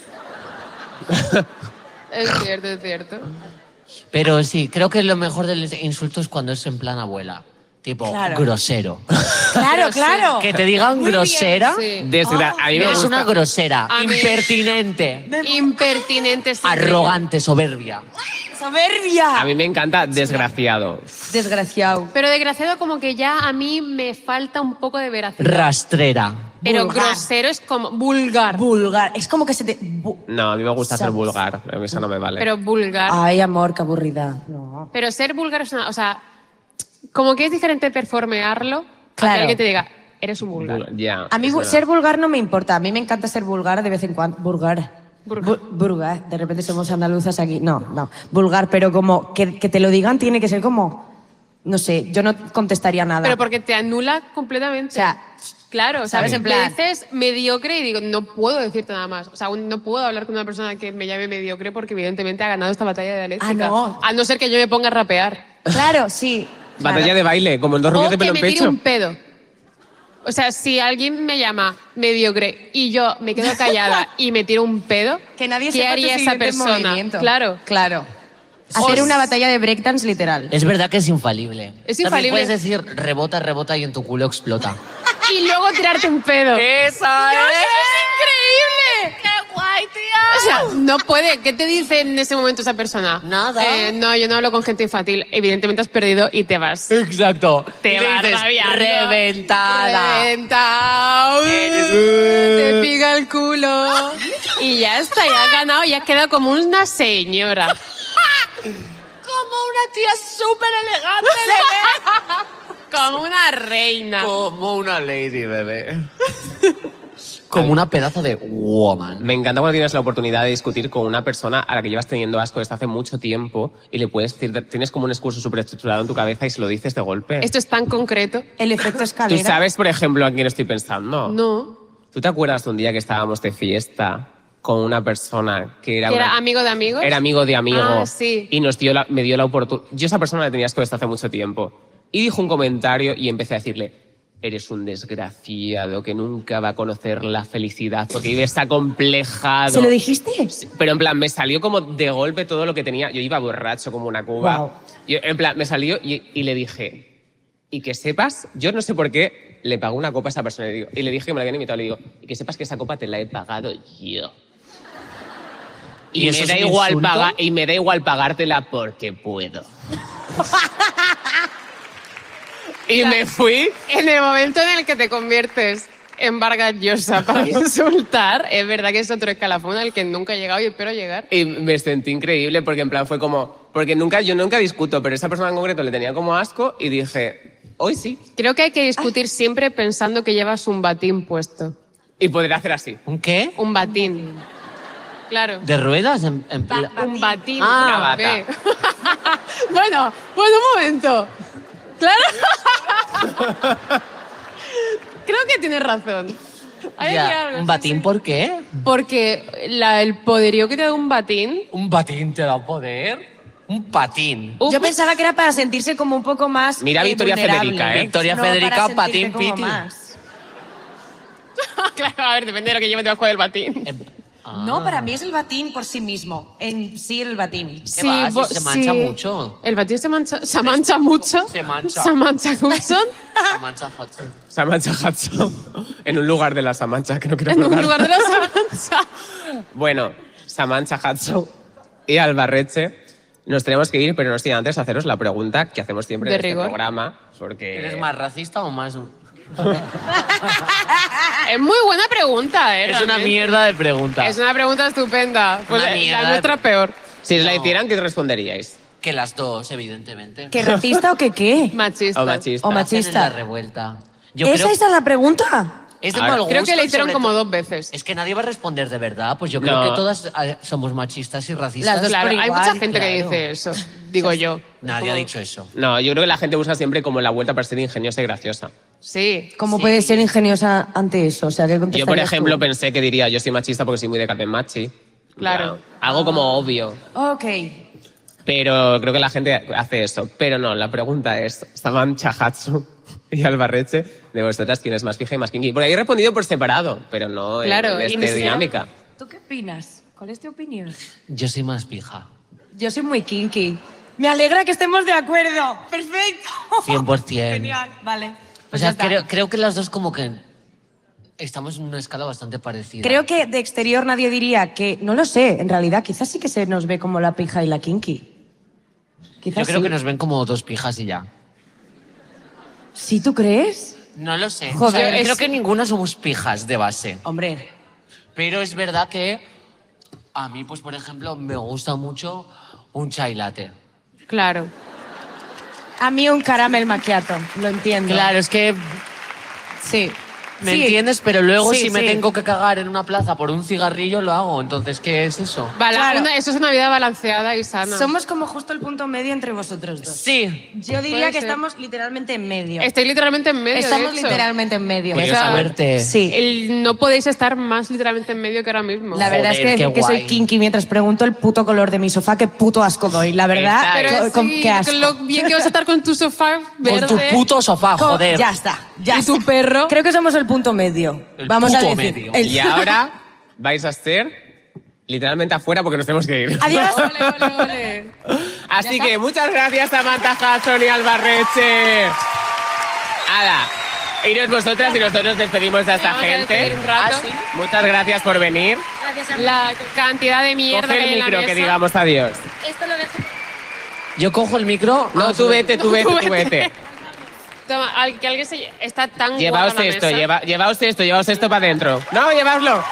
Es cierto, es cierto. Pero sí, creo que lo mejor del insulto es cuando es en plan abuela. Tipo, Claro. grosero. Claro, claro. Que te digan Muy bien, grosera. Sí. Desgra- a mí me Eres gusta. una grosera, A mí- impertinente, Impertinente. sí. arrogante, soberbia. ¡Soberbia! A mí me encanta desgraciado. Desgraciado. Pero desgraciado como que ya a mí me falta un poco de veracidad. Rastrera. Pero Vulgar. grosero es como vulgar. Vulgar. Es como que se te... bu- No, a mí me gusta ser ¿Sabes? vulgar. A mí eso no me vale. Pero vulgar. Ay, amor, qué aburrida. No. Pero ser vulgar es una... O sea, como que es diferente performearlo a Claro. que alguien te diga, eres un vulgar. Vul- Ya. A mí es bu- verdad. ser vulgar no me importa. A mí me encanta ser vulgar de vez en cuando. Vulgar. Vulgar. Bu- vulgar. De repente somos andaluzas aquí. No, no. Vulgar, pero como que, que te lo digan tiene que ser como... No sé, yo no contestaría nada. Pero porque te anula completamente. O sea, claro, ¿sabes? ¿sabes? En En plan- dices mediocre y digo, no puedo decirte nada más. O sea, aún no puedo hablar con una persona que me llame mediocre porque evidentemente ha ganado esta batalla de dialéctica. Ah, no. A no ser que yo me ponga a rapear. claro, sí. Batalla Claro. de baile, como en dos rubios O de que pelo me en tire pecho. un pedo. O sea, si alguien me llama mediocre y yo me quedo callada y me tiro un pedo, Que nadie ¿qué sepa tu haría esa siguiente persona? movimiento. Claro. Claro. Hacer una batalla de breakdance literal. Es verdad que es infalible. Es También infalible. puedes decir rebota, rebota y en tu culo explota. Y luego tirarte un pedo. ¡Esa ¡Eso es increíble! ¡Qué guay, tía! O sea, no puede. ¿Qué te dice en ese momento esa persona? Nada. Eh, no, yo no hablo con gente infantil. Evidentemente has perdido y te vas. Exacto. Te Le vas dices, rabiando. reventada. Reventado. Te pica el culo. Y ya está, ya has ganado y has quedado como una señora. Como una tía súper elegante, Como una reina. Como una lady, bebé. Como una pedazo de woman. Me encanta cuando tienes la oportunidad de discutir con una persona a la que llevas teniendo asco desde hace mucho tiempo y le puedes decir, tienes como un discurso súper estructurado en tu cabeza y se lo dices de golpe. Esto es tan concreto. El efecto ¿Tú escalera. sabes, por ejemplo, a quién estoy pensando? No. ¿Tú te acuerdas de un día que estábamos de fiesta con una persona que era, ¿Que era una- amigo de amigos? Era amigo de amigo. Ah, sí. Y nos dio la, me dio la oportunidad. Yo a esa persona la tenía asco desde hace mucho tiempo. Y dijo un comentario y empecé a decirle, eres un desgraciado que nunca va a conocer la felicidad porque vives acomplejado. ¿Se lo dijiste? Pero en plan, me salió como de golpe todo lo que tenía. Yo iba borracho como una cuba. Wow. Yo, en plan, me salió y, y le dije, y que sepas, yo no sé por qué le pago una copa a esa persona. Y le, digo- y le dije que me la habían invitado. Le digo, y que sepas que esa copa te la he pagado yo. Y, ¿Y eso me es da un igual insulto? paga- y me da igual pagártela porque puedo. y me fui. En el momento en el que te conviertes en Vargas Llosa para insultar, es verdad que es otro escalafón al que nunca he llegado y espero llegar. Y me sentí increíble porque en plan fue como... Porque nunca, yo nunca discuto, pero esa persona en concreto le tenía como asco y dije... Hoy sí. Creo que hay que discutir siempre pensando que llevas un batín puesto. Y poder hacer así. ¿Un qué? Un batín. Claro. ¿De ruedas? En, en pla- Un batín. Ah, una bata. B. Bueno, pues un momento. Claro. Creo que tienes razón. Hay Ya, que hablar, ¿un sí, batín sí. por qué? Porque la- el poderío que te da un batín. ¿Un batín te da poder? Un patín. Uf, Yo pensaba que era para sentirse como un poco más. Mira eh, Victoria vulnerable. Federica, ¿eh? Victoria No, para Federica, sentirte patín, como piti. más. claro, a ver, depende de lo que lleve debajo del batín. Em, ah. No, para mí es el batín por sí mismo. En sí, el batín. ¿Qué va? Si bo- se mancha sí. mucho. El batín se mancha, se mancha mucho. Se mancha. Se mancha mucho. Se mancha Hudson. Samancha Hudson. En un lugar de la Samancha, que no quiero En un probar. lugar de la Samancha. Bueno, Samancha Hudson y Albarreche, nos tenemos que ir, pero no sin antes haceros la pregunta que hacemos siempre De en este rigor. programa. Porque... ¿Eres más racista o más...? Es muy buena pregunta, ¿eh? Es una realmente. mierda de pregunta. Es una pregunta estupenda. Pues Una la- mierda la de- nuestra peor. Si os la No. hicieran, ¿qué responderíais? Que las dos, evidentemente. ¿Que racista o que qué? Machista. O machista. O Hacen machista. la revuelta. Yo ¿Esa creo es la pregunta? es de Ahora, mal Creo gusto que le y hicieron sobre como todo- dos veces. Es que nadie va a responder de verdad. Pues yo creo No. que todas eh, somos machistas y racistas. Las dos Claro, por hay igual, mucha gente que claro. dice eso, digo yo. Nadie ha dicho eso. No, yo creo que la gente busca siempre como la vuelta para ser ingeniosa y graciosa. Sí. ¿Cómo sí. puedes ser ingeniosa ante eso? O sea, ¿qué Yo, por contestarías ejemplo, tú? pensé que diría, yo soy machista porque soy muy de Carmen Machi. Claro. Algo como obvio. Ok. Pero creo que la gente hace eso. Pero no, la pregunta es, Samancha Hudson y Albarreche, de vosotras, ¿quién es más fija y más kinky? Porque he respondido por separado, pero no Claro, en y esta ni siquiera- dinámica. ¿Tú qué opinas? ¿Cuál es tu opinión? Yo soy más pija. Yo soy muy kinky. Me alegra que estemos de acuerdo. Perfecto. cien por ciento. Genial, vale. O Pues sea, ya está. creo, creo que las dos como que estamos en una escala bastante parecida. Creo que de exterior nadie diría que, no lo sé, en realidad quizás sí que se nos ve como la pija y la kinky. Quizás Yo creo sí. que nos ven como dos pijas y ya. ¿Sí tú crees? No lo sé. Joder, O sea, es- creo que ninguna somos pijas de base. Hombre, Pero es verdad que a mí, pues por ejemplo, me gusta mucho un chai latte. Claro. a mí un caramel macchiato, lo entiendo. Claro, es que Sí. me Sí. entiendes, pero luego Sí, si me sí. tengo que cagar en una plaza por un cigarrillo, lo hago. Entonces, ¿qué es eso? Bala- Claro. una- eso es una vida balanceada y sana. Somos como justo el punto medio entre vosotros dos. Sí. Yo diría Puede que ser. estamos literalmente en medio. Estoy literalmente en medio. de Estamos hecho. literalmente en medio. Qué O sea, suerte. Sí. El- no podéis estar más literalmente en medio que ahora mismo. La verdad Joder, es que qué decir que soy guay. kinky mientras pregunto el puto color de mi sofá, qué puto asco doy. La verdad, Exacto. Pero co- con- sí, qué asco. con lo bien que vas a estar con tu sofá verde. Con tu puto sofá, Co- joder. Ya está, ya Y está. tu perro. Creo que somos el punto medio. El Vamos a puto decir. medio. el- Y ahora vais a estar literalmente afuera porque nos tenemos que ir. Adiós. Ole, ole, ole. Así que muchas gracias, Samantha Hudson y Albarreche. Hala, iros vosotras y nosotros nos despedimos de esta Vamos a gente. despedir un rato. Ah, sí. Muchas gracias por venir. La cantidad de mierda Coge que hay el en la micro, que mesa. digamos adiós. Esto lo dejo. Yo cojo el micro. No, Ah, tú vete, tú No, vete, tú tú vete. vete. Toma, al- que alguien se... Está tan Llevaos guapa la esto, mesa. lleva, llevaos esto, llevaos esto para adentro. No, llevaoslo.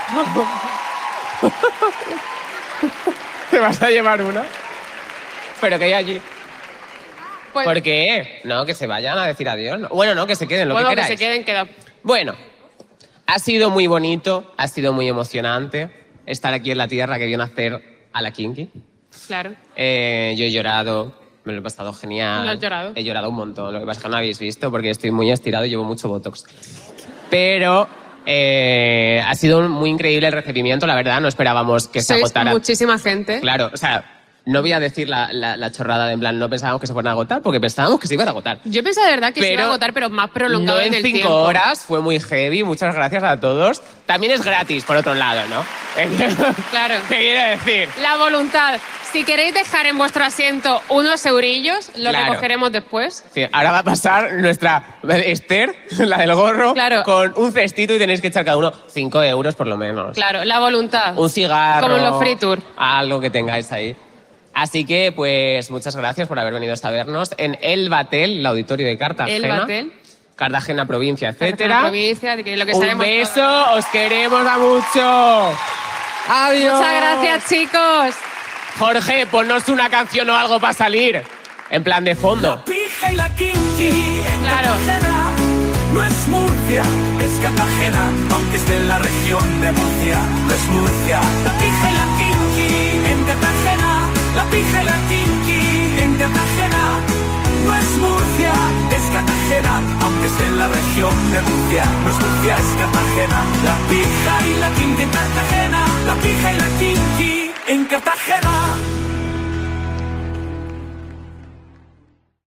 ¿Te vas a llevar una? Pero que hay allí. Pues, ¿Por qué? No, que se vayan a decir adiós. No. Bueno, no, que se queden, lo bueno, que que queráis. se queden, queda... Bueno, ha sido muy bonito, ha sido muy emocionante estar aquí en la tierra que vio nacer a la Kinky. Claro. Eh, yo he llorado, me lo he pasado genial. ¿No has llorado? He llorado un montón, lo que pasa es que no habéis visto porque estoy muy estirado y llevo mucho botox. Pero eh, ha sido muy increíble el recibimiento, la verdad, no esperábamos que se Sois agotara. muchísima gente. Claro, o sea, no voy a decir la, la- la chorrada de en plan, no pensábamos que se fueran a agotar porque pensábamos que se iban a agotar. Yo pensaba de verdad que se iba a Pero agotar, pero más prolongado No en el cinco tiempo. horas, fue muy heavy, muchas gracias a todos. También es gratis, por otro lado, ¿no? Claro. ¿Qué quiero decir? La voluntad. Si queréis dejar en vuestro asiento unos eurillos, lo Claro. recogeremos después. Sí, ahora va a pasar nuestra Esther, la del gorro, Claro. con un cestito y tenéis que echar cada uno cinco euros por lo menos. Claro, la voluntad. Un cigarro. Como en los free tour. Algo que tengáis ahí. Así que, pues, muchas gracias por haber venido a vernos en El Batel, el auditorio de Cartagena. El Batel. Cartagena, provincia, Cartagena, etcétera. provincia, de que lo que Un sabemos beso, todos. os queremos a mucho. Adiós. Muchas gracias, chicos. Jorge, ponnos una canción o algo para salir. En plan de fondo. La pija y la kinky kinky en Claro. Cartagena. No es Murcia, es Cartagena, aunque esté en la región de Murcia. No es Murcia, la pija y la kinky en Cartagena. La pija y la kinky en Cartagena. No es Murcia, es Cartagena, aunque esté en la región de Murcia. No es Murcia, es Cartagena. La pija y la kinky en Cartagena. La pija y la kinky en Cartagena.